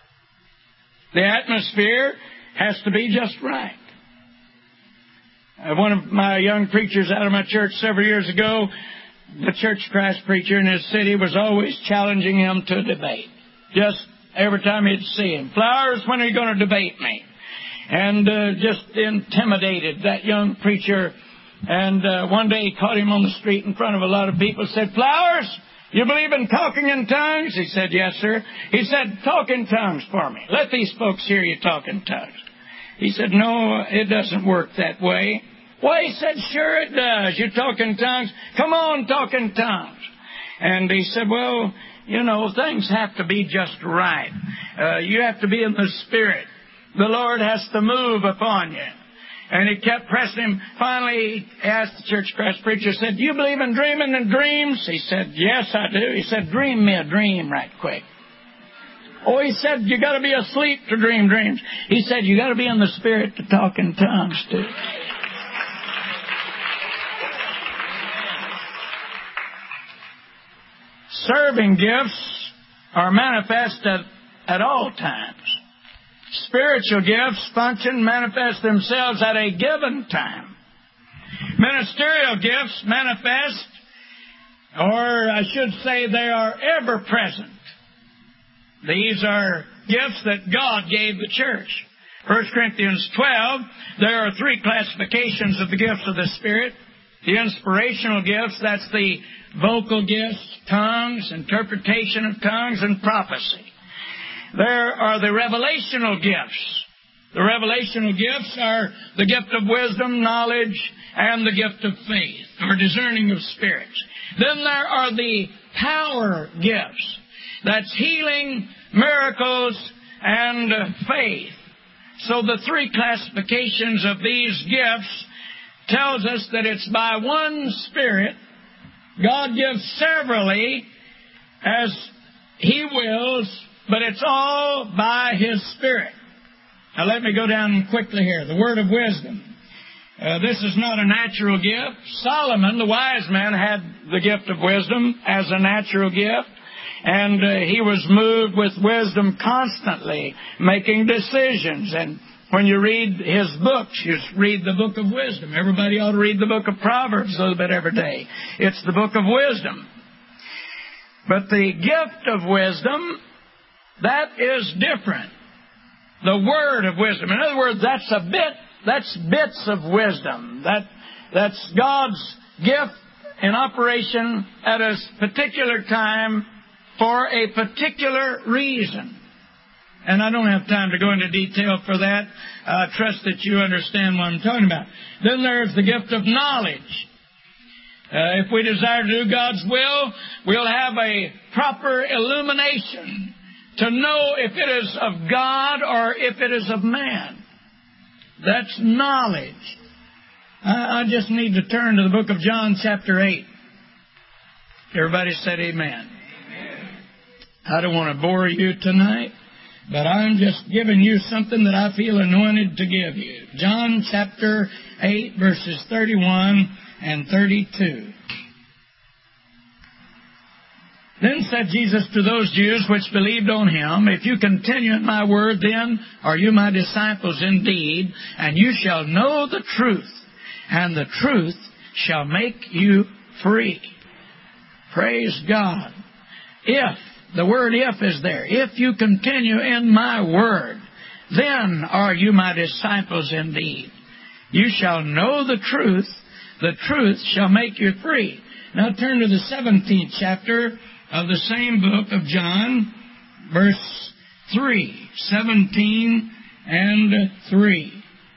The atmosphere has to be just right. Uh, one of my young preachers out of my church several years ago, the Church of Christ preacher in his city, was always challenging him to debate. Just every time he'd see him. Flowers, when are you going to debate me? And uh, just intimidated that young preacher. And uh, one day he caught him on the street in front of a lot of people, said, Flowers, you believe in talking in tongues? He said, yes, sir. He said, talk in tongues for me. Let these folks hear you talk in tongues. He said, no, it doesn't work that way. Well, he said, sure it does. You talk in tongues. Come on, talk in tongues. And he said, well, You know, things have to be just right. Uh, you have to be in the Spirit. The Lord has to move upon you. And he kept pressing him. Finally, he asked the church press preacher, said, do you believe in dreaming and dreams? He said, yes, I do. He said, dream me a dream right quick. Oh, he said, you got to be asleep to dream dreams. He said, you got to be in the Spirit to talk in tongues too. Serving gifts are manifested at all times. Spiritual gifts function, manifest themselves at a given time. Ministerial gifts manifest, or I should say they are ever present. These are gifts that God gave the church. First Corinthians twelve, there are three classifications of the gifts of the Spirit. The inspirational gifts, that's the vocal gifts, tongues, interpretation of tongues, and prophecy. There are the revelational gifts. The revelational gifts are the gift of wisdom, knowledge, and the gift of faith, or discerning of spirits. Then there are the power gifts. That's healing, miracles, and faith. So the three classifications of these gifts tells us that it's by one Spirit. God gives severally as He wills, but it's all by His Spirit. Now let me go down quickly here. The word of wisdom. Uh, this is not a natural gift. Solomon, the wise man, had the gift of wisdom as a natural gift. And uh, he was moved with wisdom constantly, making decisions. And when you read his books, you read the book of wisdom. Everybody ought to read the book of Proverbs a little bit every day. It's the book of wisdom. But the gift of wisdom, that is different. The word of wisdom. In other words, that's a bit, that's bits of wisdom. That, that's God's gift in operation at a particular time for a particular reason. And I don't have time to go into detail for that. I trust that you understand what I'm talking about. Then there's the gift of knowledge. Uh, if we desire to do God's will, we'll have a proper illumination to know if it is of God or if it is of man. That's knowledge. I, I just need to turn to the book of John chapter eight. Everybody said amen. I don't want to bore you tonight, but I'm just giving you something that I feel anointed to give you. John chapter eight, verses thirty-one and thirty-two. Then said Jesus to those Jews which believed on Him, if you continue in my word, then are you my disciples indeed, and you shall know the truth, and the truth shall make you free. Praise God. If The word if is there. If you continue in my word, then are you my disciples indeed. You shall know the truth. The truth shall make you free. Now turn to the seventeenth chapter of the same book of John, verse three. seventeen and three.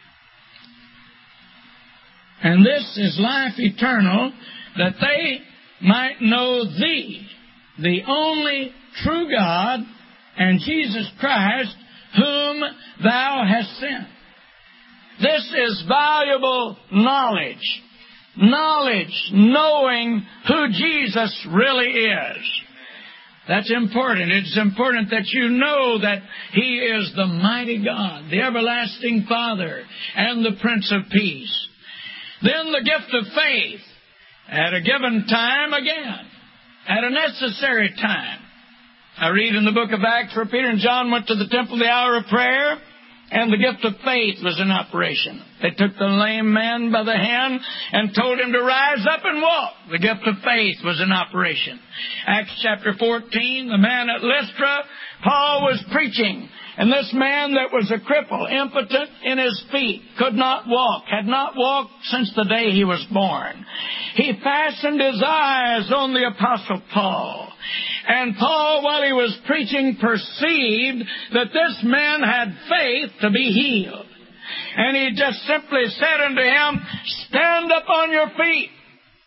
And this is life eternal, that they might know thee, the only true God, and Jesus Christ, whom thou hast sent. This is valuable knowledge. Knowledge, knowing who Jesus really is. That's important. It's important that you know that He is the mighty God, the everlasting Father, and the Prince of Peace. Then the gift of faith, at a given time again, at a necessary time. I read in the book of Acts where Peter and John went to the temple the hour of prayer, and the gift of faith was in operation. They took the lame man by the hand and told him to rise up and walk. The gift of faith was in operation. Acts chapter fourteen, the man at Lystra, Paul was preaching. And this man that was a cripple, impotent in his feet, could not walk, had not walked since the day he was born. He fastened his eyes on the Apostle Paul. And Paul, while he was preaching, perceived that this man had faith to be healed. And he just simply said unto him, stand up on your feet.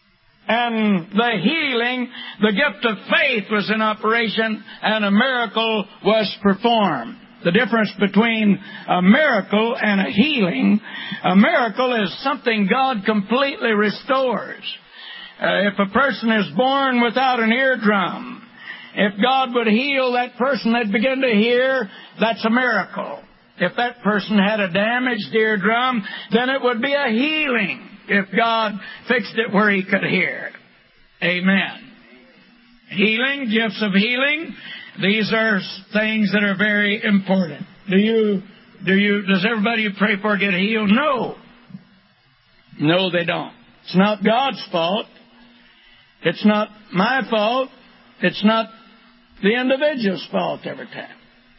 and the healing, the gift of faith was in operation, and a miracle was performed. The difference between a miracle and a healing, a miracle is something God completely restores. Uh, if a person is born without an eardrum, if God would heal that person, they'd begin to hear, that's a miracle. If that person had a damaged eardrum, then it would be a healing if God fixed it where he could hear. Amen. Healing, gifts of healing, these are things that are very important. Do you, do you, does everybody you pray for get healed? No. No, they don't. It's not God's fault. It's not my fault. It's not the individual's fault every time.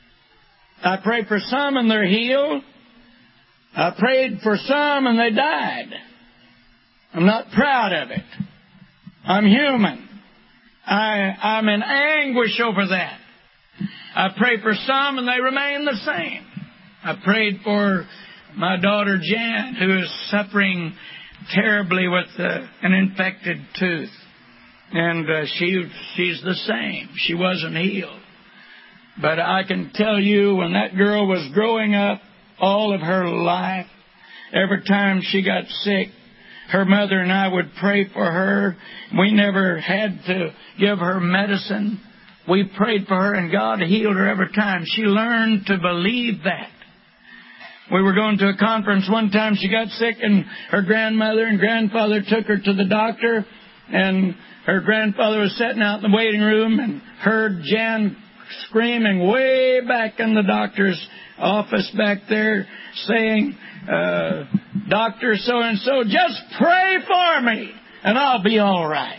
I pray for some and they're healed. I prayed for some and they died. I'm not proud of it. I'm human. I, I'm in anguish over that. I pray for some and they remain the same. I prayed for my daughter Jan, who is suffering terribly with uh, an infected tooth. And uh, she she's the same. She wasn't healed. But I can tell you, when that girl was growing up, all of her life, every time she got sick, her mother and I would pray for her. We never had to give her medicine. We prayed for her, and God healed her every time. She learned to believe that. We were going to a conference one time. She got sick, and her grandmother and grandfather took her to the doctor, and her grandfather was sitting out in the waiting room and heard Jan screaming way back in the doctor's office back there, saying, uh, Doctor so-and-so, just pray for me, and I'll be all right.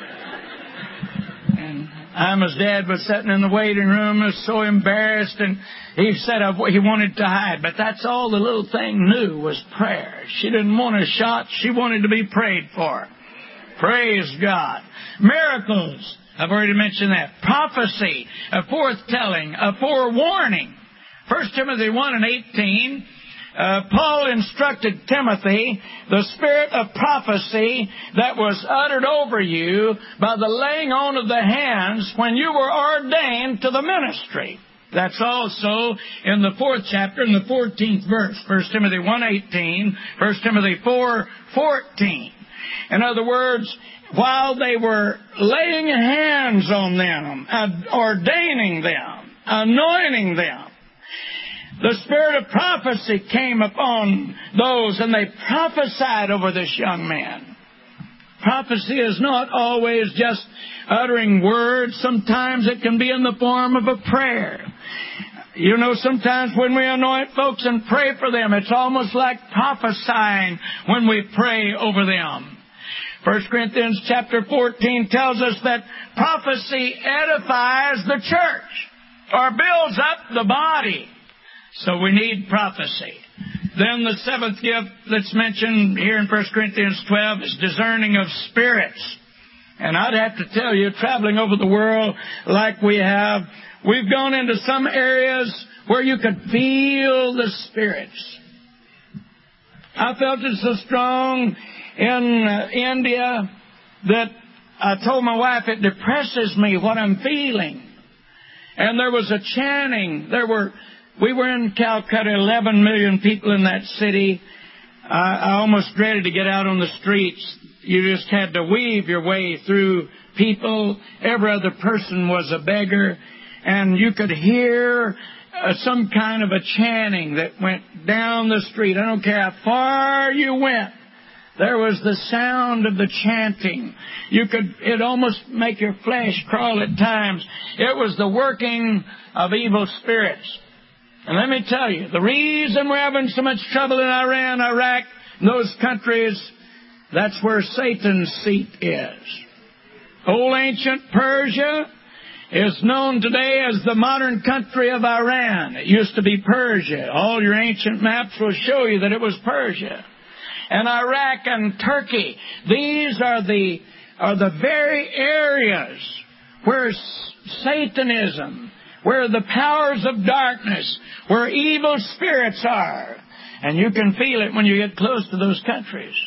And Ima's dad was sitting in the waiting room, was so embarrassed, and he said he wanted to hide. But that's all the little thing knew was prayer. She didn't want a shot. She wanted to be prayed for. Praise God. Miracles. I've already mentioned that. Prophecy, a foretelling, a forewarning. First Timothy one and eighteen, uh, Paul instructed Timothy, the spirit of prophecy that was uttered over you by the laying on of the hands when you were ordained to the ministry. That's also in the fourth chapter, in the fourteenth verse. First Timothy one eighteen, First Timothy four fourteen. In other words, while they were laying hands on them, ordaining them, anointing them, the spirit of prophecy came upon those, and they prophesied over this young man. Prophecy is not always just uttering words. Sometimes it can be in the form of a prayer. You know, sometimes when we anoint folks and pray for them, it's almost like prophesying when we pray over them. First Corinthians chapter fourteen tells us that prophecy edifies the church or builds up the body. So we need prophecy. Then the seventh gift that's mentioned here in First Corinthians twelve is discerning of spirits. And I'd have to tell you, traveling over the world like we have, we've gone into some areas where you could feel the spirits. I felt it so strong in uh, India that I told my wife it depresses me what I'm feeling. And there was a chanting. There were, we were in Calcutta, eleven million people in that city. I, I almost dreaded to get out on the streets. You just had to weave your way through people. Every other person was a beggar. And you could hear uh, some kind of a chanting that went down the street. I don't care how far you went. There was the sound of the chanting. You could, it almost make your flesh crawl at times. It was the working of evil spirits. And let me tell you, the reason we're having so much trouble in Iran, Iraq, those countries, that's where Satan's seat is. Old ancient Persia is known today as the modern country of Iran. It used to be Persia. All your ancient maps will show you that it was Persia. And Iraq and Turkey, these are the are the very areas where Satanism, where the powers of darkness, where evil spirits are. And you can feel it when you get close to those countries.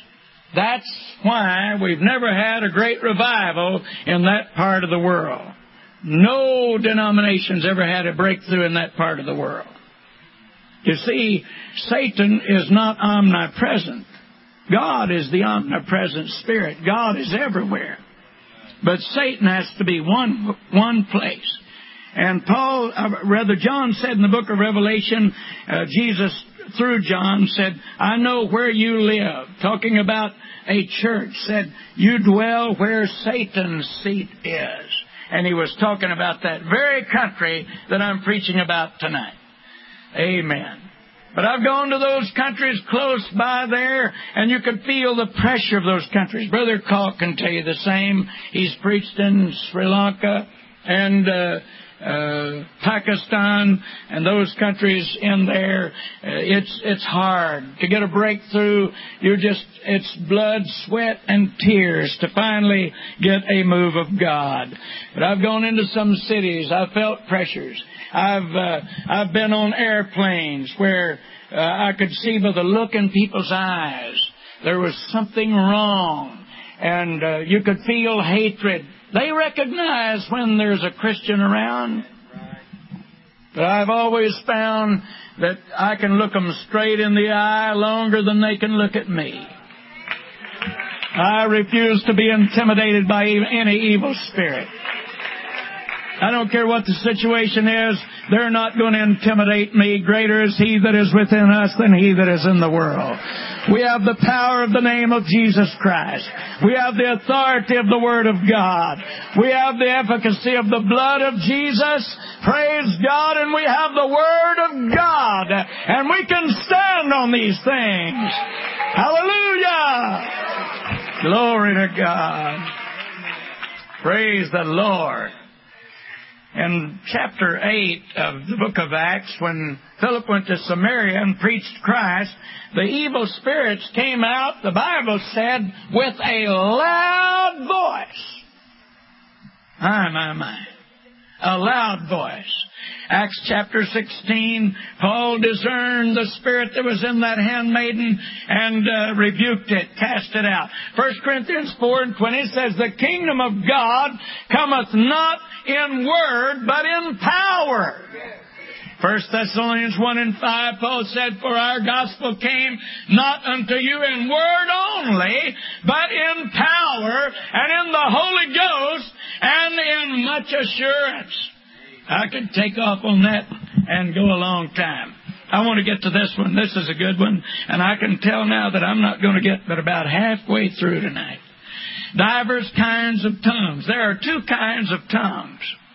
That's why we've never had a great revival in that part of the world. No denomination's ever had a breakthrough in that part of the world. You see, Satan is not omnipresent. God is the omnipresent Spirit. God is everywhere. But Satan has to be one, one place. And Paul, uh, rather John said in the book of Revelation, uh, Jesus through John said, I know where you live. Talking about a church, said, you dwell where Satan's seat is. And he was talking about that very country that I'm preaching about tonight. Amen. But I've gone to those countries close by there, and you could feel the pressure of those countries. Brother Kalk can tell you the same. He's preached in Sri Lanka and uh, uh, Pakistan and those countries in there. Uh, it's it's hard to get a breakthrough. You just it's blood, sweat, and tears to finally get a move of God. But I've gone into some cities. I've felt pressures. I've uh, I've been on airplanes where uh, I could see by the look in people's eyes there was something wrong, and uh, you could feel hatred. They recognize when there's a Christian around. But I've always found that I can look them straight in the eye longer than they can look at me. I refuse to be intimidated by any evil spirit. I don't care what the situation is. They're not going to intimidate me. Greater is He that is within us than he that is in the world. We have the power of the name of Jesus Christ. We have the authority of the Word of God. We have the efficacy of the blood of Jesus. Praise God. And we have the Word of God. And we can stand on these things. Hallelujah. Glory to God. Praise the Lord. In chapter eight of the book of Acts, when Philip went to Samaria and preached Christ, the evil spirits came out, the Bible said, with a loud voice. My, my, my. A loud voice. Acts chapter sixteen, Paul discerned the spirit that was in that handmaiden and uh, rebuked it, cast it out. First Corinthians four and twenty says, the kingdom of God cometh not in word, but in power. First Thessalonians one and five, Paul said, for our gospel came not unto you in word only, but in power and in the Holy Ghost and in much assurance. I could take off on that and go a long time. I want to get to this one. This is a good one. And I can tell now that I'm not going to get but about halfway through tonight. Divers kinds of tongues. There are two kinds of tongues.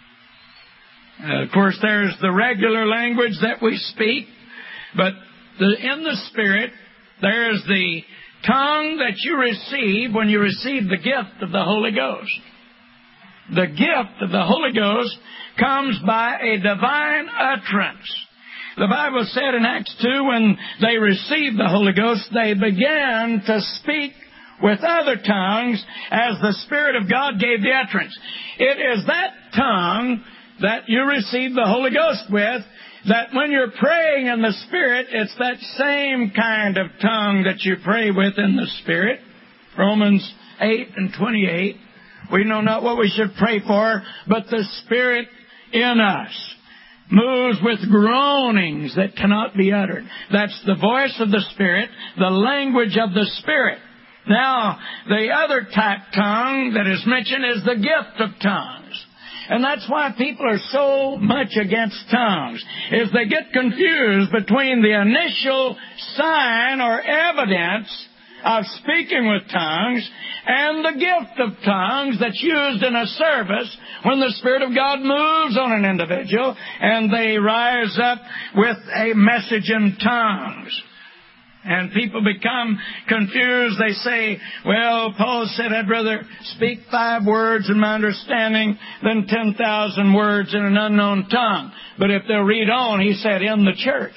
Uh, of course, there's the regular language that we speak. But the, in the Spirit, there's the tongue that you receive when you receive the gift of the Holy Ghost. The gift of the Holy Ghost comes by a divine utterance. The Bible said in Acts two, when they received the Holy Ghost, they began to speak with other tongues as the Spirit of God gave the utterance. It is that tongue that you receive the Holy Ghost with, that when you're praying in the Spirit, it's that same kind of tongue that you pray with in the Spirit. Romans eight and twenty-eight. We know not what we should pray for, but the Spirit in us moves with groanings that cannot be uttered. That's the voice of the Spirit, the language of the Spirit. Now, the other type tongue that is mentioned is the gift of tongues. And that's why people are so much against tongues, is they get confused between the initial sign or evidence of speaking with tongues and the gift of tongues that's used in a service when the Spirit of God moves on an individual and they rise up with a message in tongues. And people become confused. They say, well, Paul said, I'd rather speak five words in my understanding than ten thousand words in an unknown tongue. But if they'll read on, he said, in the church.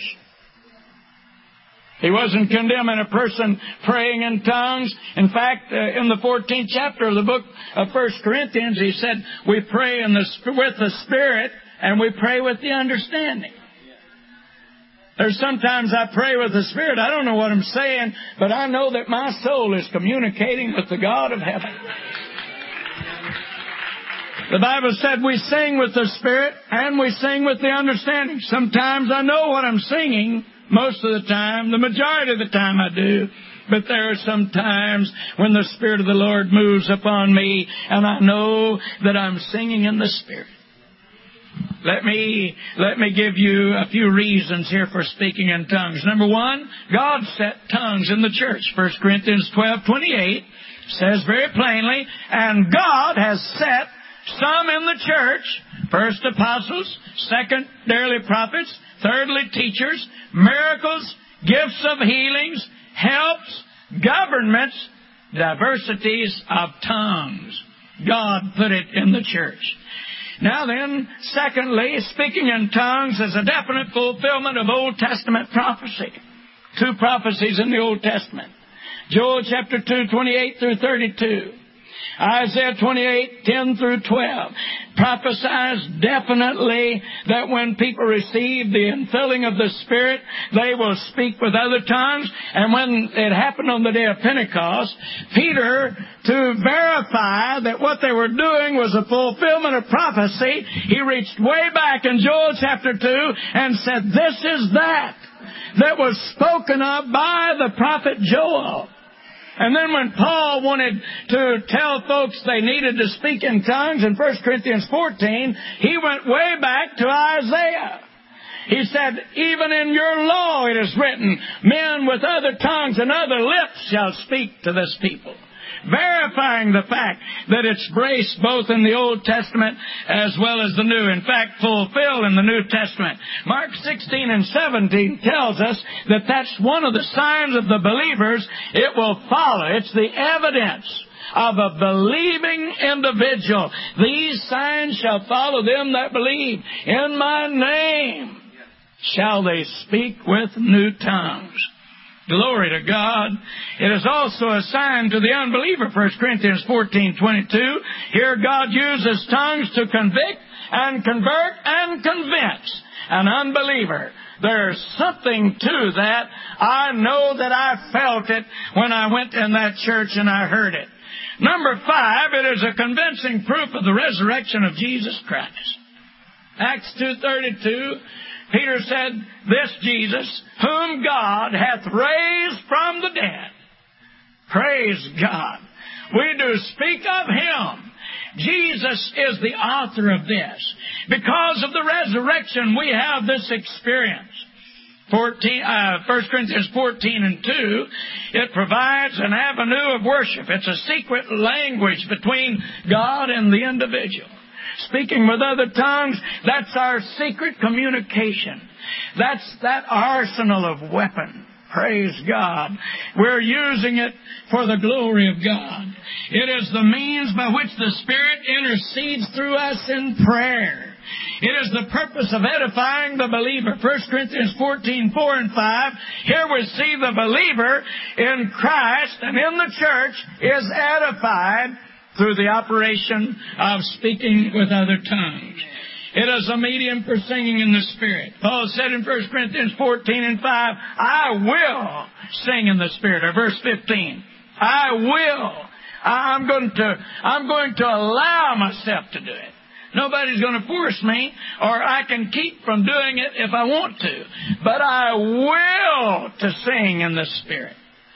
He wasn't condemning a person praying in tongues. In fact, uh, in the fourteenth chapter of the book of First Corinthians, he said, we pray in the, with the Spirit and we pray with the understanding. There's sometimes I pray with the Spirit. I don't know what I'm saying, but I know that my soul is communicating with the God of heaven. The Bible said we sing with the Spirit and we sing with the understanding. Sometimes I know what I'm singing. Most of the time, the majority of the time I do. But there are some times when the Spirit of the Lord moves upon me and I know that I'm singing in the Spirit. Let me, let me give you a few reasons here for speaking in tongues. Number one, God set tongues in the church. First Corinthians twelve twenty-eight says very plainly, and God has set some in the church, first apostles, secondarily prophets, thirdly teachers, miracles, gifts of healings, helps, governments, diversities of tongues. God put it in the church. Now then, secondly, speaking in tongues is a definite fulfillment of Old Testament prophecy. Two prophecies in the Old Testament. Joel chapter two, twenty-eight through thirty-two. Isaiah twenty-eight, ten through twelve prophesies definitely that when people receive the infilling of the Spirit, they will speak with other tongues. And when it happened on the day of Pentecost, Peter, to verify that what they were doing was a fulfillment of prophecy, he reached way back in Joel chapter two and said, this is that that was spoken of by the prophet Joel. And then when Paul wanted to tell folks they needed to speak in tongues in First Corinthians fourteen, he went way back to Isaiah. He said, even in your law it is written, men with other tongues and other lips shall speak to this people. Verifying the fact that it's braced both in the Old Testament as well as the New. In fact, fulfilled in the New Testament. Mark sixteen and seventeen tells us that that's one of the signs of the believers. It will follow. It's the evidence of a believing individual. These signs shall follow them that believe. In my name shall they speak with new tongues. Glory to God. It is also a sign to the unbeliever, First Corinthians fourteen twenty-two. Here God uses tongues to convict and convert and convince an unbeliever. There's something to that. I know that I felt it when I went in that church and I heard it. Number five, it is a convincing proof of the resurrection of Jesus Christ. Acts two thirty-two. Peter said, this Jesus, whom God hath raised from the dead. Praise God. We do speak of Him. Jesus is the author of this. Because of the resurrection, we have this experience. fourteen, uh, First Corinthians fourteen and two, it provides an avenue of worship. It's a secret language between God and the individual. Speaking with other tongues, that's our secret communication. That's that arsenal of weapon. Praise God. We're using it for the glory of God. It is the means by which the Spirit intercedes through us in prayer. It is the purpose of edifying the believer. First Corinthians fourteen, four and five. Here we see the believer in Christ and in the church is edified through the operation of speaking with other tongues. It is a medium for singing in the Spirit. Paul said in First Corinthians fourteen and five, I will sing in the Spirit. Or verse fifteen, I will. I'm going to, I'm going to allow myself to do it. Nobody's going to force me, or I can keep from doing it if I want to. But I will to sing in the Spirit.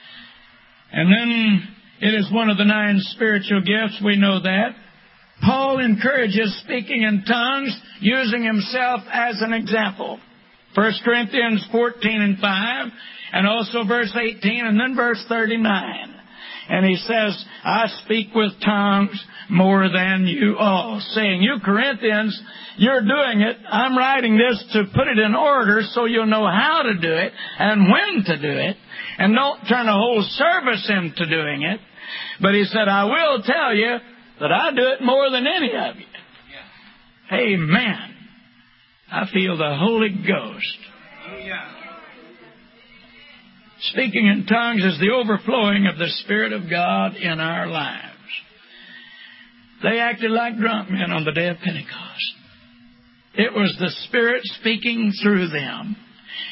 And then it is one of the nine spiritual gifts. We know that. Paul encourages speaking in tongues, using himself as an example. First Corinthians fourteen and five, and also verse eighteen, and then verse thirty-nine. And he says, I speak with tongues more than you all, saying, you Corinthians, you're doing it. I'm writing this to put it in order so you'll know how to do it and when to do it. And don't turn a whole service into doing it. But he said, I will tell you that I do it more than any of you. Yeah. Amen. I feel the Holy Ghost. Yeah. Speaking in tongues is the overflowing of the Spirit of God in our lives. They acted like drunk men on the day of Pentecost. It was the Spirit speaking through them.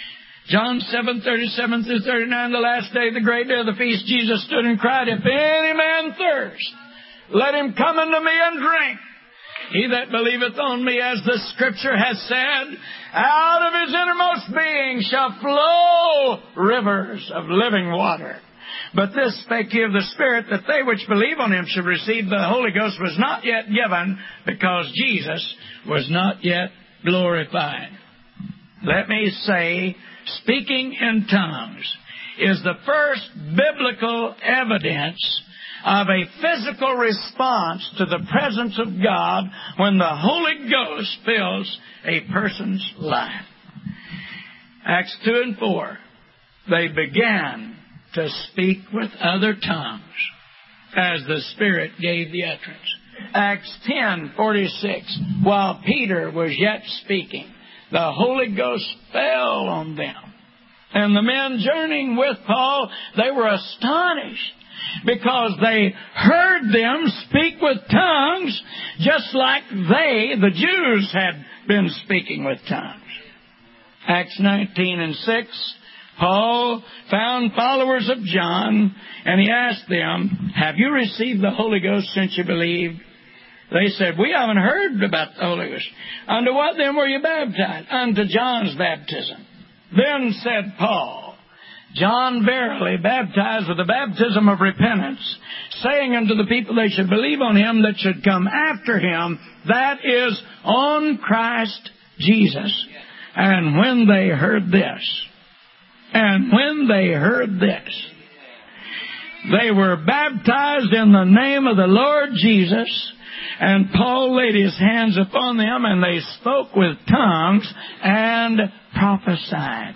John seven, thirty-seven through thirty-nine, the last day, the great day of the feast, Jesus stood and cried, If any man thirst, let him come unto me and drink. He that believeth on me, as the Scripture has said, out of his innermost being shall flow rivers of living water. But this spake he of the Spirit, that they which believe on him should receive the Holy Ghost, was not yet given, because Jesus was not yet glorified. Let me say, speaking in tongues is the first biblical evidence of a physical response to the presence of God when the Holy Ghost fills a person's life. Acts two and four, they began to speak with other tongues as the Spirit gave the utterance. Acts ten, forty-six, while Peter was yet speaking, the Holy Ghost fell on them. And the men journeying with Paul, they were astonished, because they heard them speak with tongues just like they, the Jews, had been speaking with tongues. Acts nineteen and six, Paul found followers of John, and he asked them, Have you received the Holy Ghost since you believed? They said, We haven't heard about the Holy Ghost. Unto what then were you baptized? Unto John's baptism. Then said Paul, John verily baptized with the baptism of repentance, saying unto the people they should believe on him that should come after him, that is, on Christ Jesus. And when they heard this, and when they heard this, they were baptized in the name of the Lord Jesus. And Paul laid his hands upon them, and they spoke with tongues and prophesied.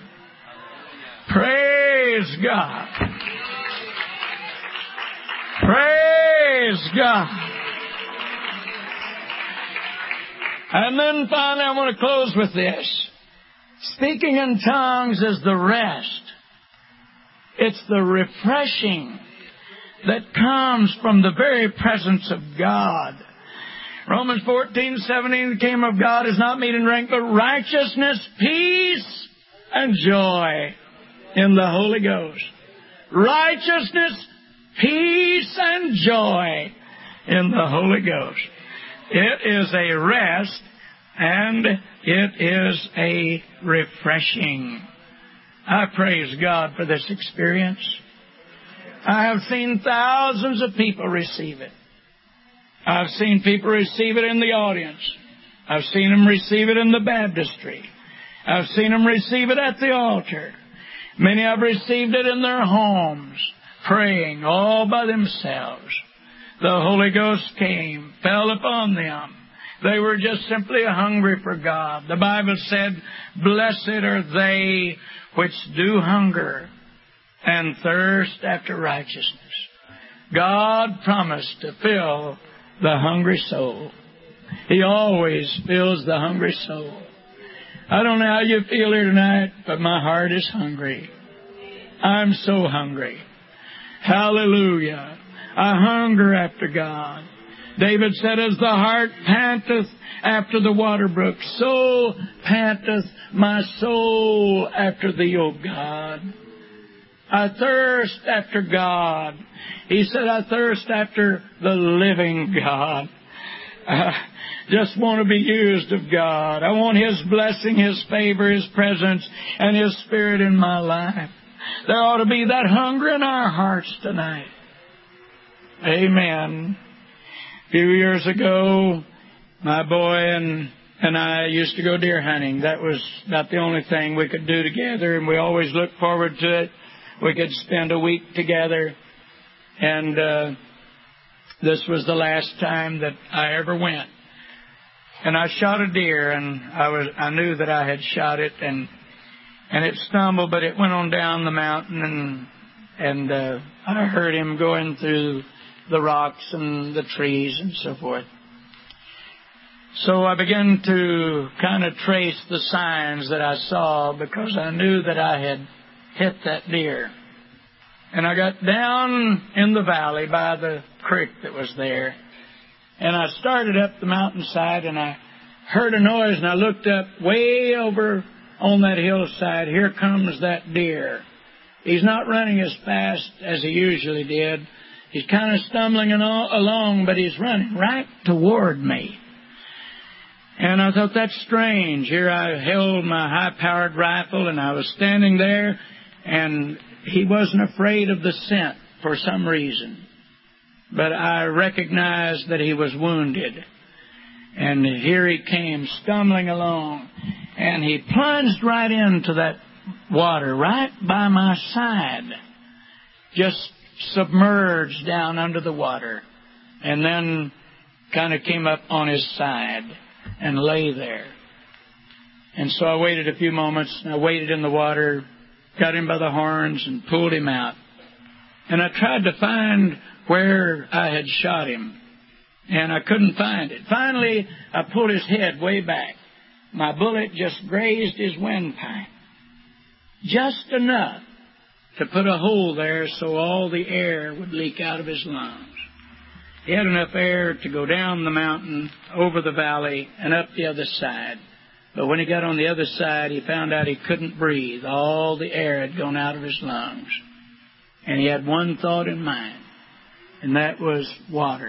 Praise God. Praise God. And then finally, I want to close with this. Speaking in tongues is the rest. It's the refreshing that comes from the very presence of God. Romans fourteen, seventeen, the kingdom of God is not meat and drink, but righteousness, peace, and joy in the Holy Ghost. Righteousness, peace, and joy in the Holy Ghost. It is a rest, and it is a refreshing. I praise God for this experience. I have seen thousands of people receive it. I've seen people receive it in the audience. I've seen them receive it in the baptistry. I've seen them receive it at the altar. Many have received it in their homes, praying all by themselves. The Holy Ghost came, fell upon them. They were just simply hungry for God. The Bible said, Blessed are they which do hunger and thirst after righteousness. God promised to fill the hungry soul. He always fills the hungry soul. I don't know how you feel here tonight, but my heart is hungry. I'm so hungry. Hallelujah. I hunger after God. David said, As the hart panteth after the water brook, so panteth my soul after thee, O God. I thirst after God. He said, I thirst after the living God. I just want to be used of God. I want His blessing, His favor, His presence, and His Spirit in my life. There ought to be that hunger in our hearts tonight. Amen. A few years ago, my boy and and I used to go deer hunting. That was about the only thing we could do together, and we always looked forward to it. We could spend a week together, and uh, this was the last time that I ever went. And I shot a deer, and I was I knew that I had shot it, and and it stumbled, but it went on down the mountain, and and uh, I heard him going through the rocks and the trees and so forth. So I began to kind of trace the signs that I saw, because I knew that I had hit that deer. And I got down in the valley by the creek that was there, and I started up the mountainside, and I heard a noise, and I looked up way over on that hillside, here comes that deer. He's not running as fast as he usually did. He's kind of stumbling along, but he's running right toward me. And I thought, that's strange. Here I held my high-powered rifle, and I was standing there, and he wasn't afraid of the scent for some reason. But I recognized that he was wounded. And here he came, stumbling along, and he plunged right into that water, right by my side, just submerged down under the water, and then kind of came up on his side and lay there. And so I waited a few moments, and I waited in the water, got him by the horns, and pulled him out. And I tried to find where I had shot him, and I couldn't find it. Finally, I pulled his head way back. My bullet just grazed his windpipe, just enough to put a hole there so all the air would leak out of his lungs. He had enough air to go down the mountain, over the valley, and up the other side. But when he got on the other side, he found out he couldn't breathe. All the air had gone out of his lungs. And he had one thought in mind, and that was water.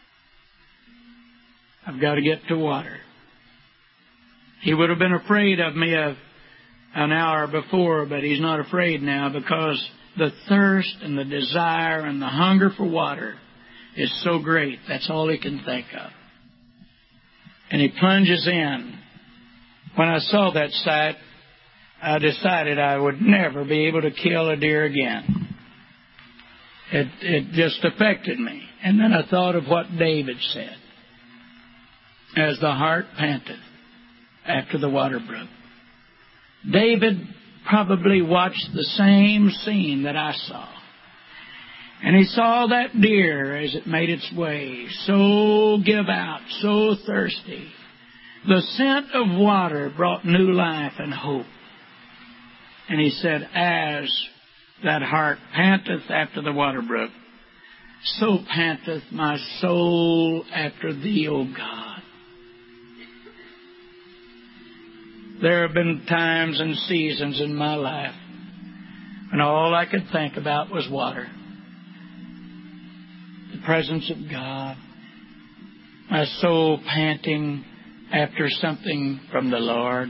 I've got to get to water. He would have been afraid of me a, an hour before, but he's not afraid now, because the thirst and the desire and the hunger for water is so great. That's all he can think of. And he plunges in. When I saw that sight, I decided I would never be able to kill a deer again. It, it just affected me. And then I thought of what David said, as the hart panteth after the water brook. David probably watched the same scene that I saw. And he saw that deer as it made its way, so give out, so thirsty. The scent of water brought new life and hope. And he said, as that hart panteth after the water brook, so panteth my soul after thee, O God. There have been times and seasons in my life when all I could think about was water. The presence of God. My soul panting after something from the Lord.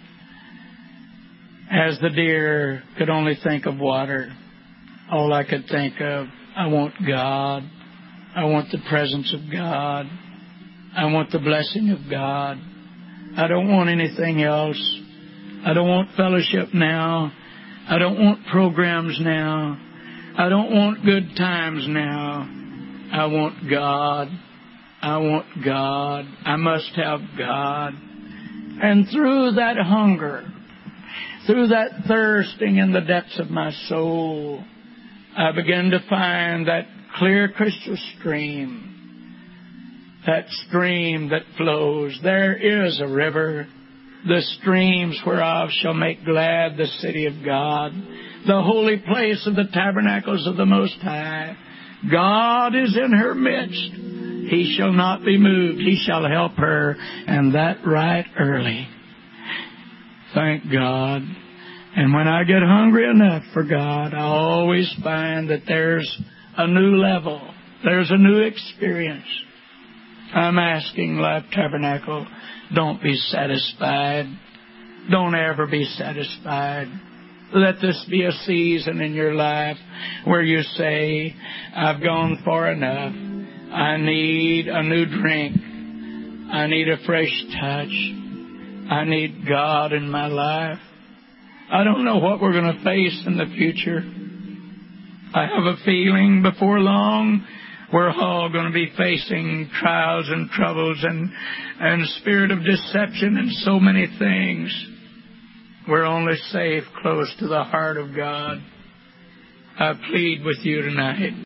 As the deer could only think of water, all I could think of, I want God. I want the presence of God. I want the blessing of God. I don't want anything else. I don't want fellowship now. I don't want programs now. I don't want good times now. I want God. I want God. I must have God. And through that hunger, through that thirsting in the depths of my soul, I began to find that clear crystal stream. That stream that flows. There is a river, the streams whereof shall make glad the city of God, the holy place of the tabernacles of the Most High. God is in her midst. He shall not be moved. He shall help her, and that right early. Thank God. And when I get hungry enough for God, I always find that there's a new level. There's a new experience. I'm asking Life Tabernacle, don't be satisfied. Don't ever be satisfied. Let this be a season in your life where you say, I've gone far enough. I need a new drink. I need a fresh touch. I need God in my life. I don't know what we're going to face in the future. I have a feeling before long we're all going to be facing trials and troubles and, and spirit of deception and so many things. We're only safe close to the heart of God. I plead with you tonight.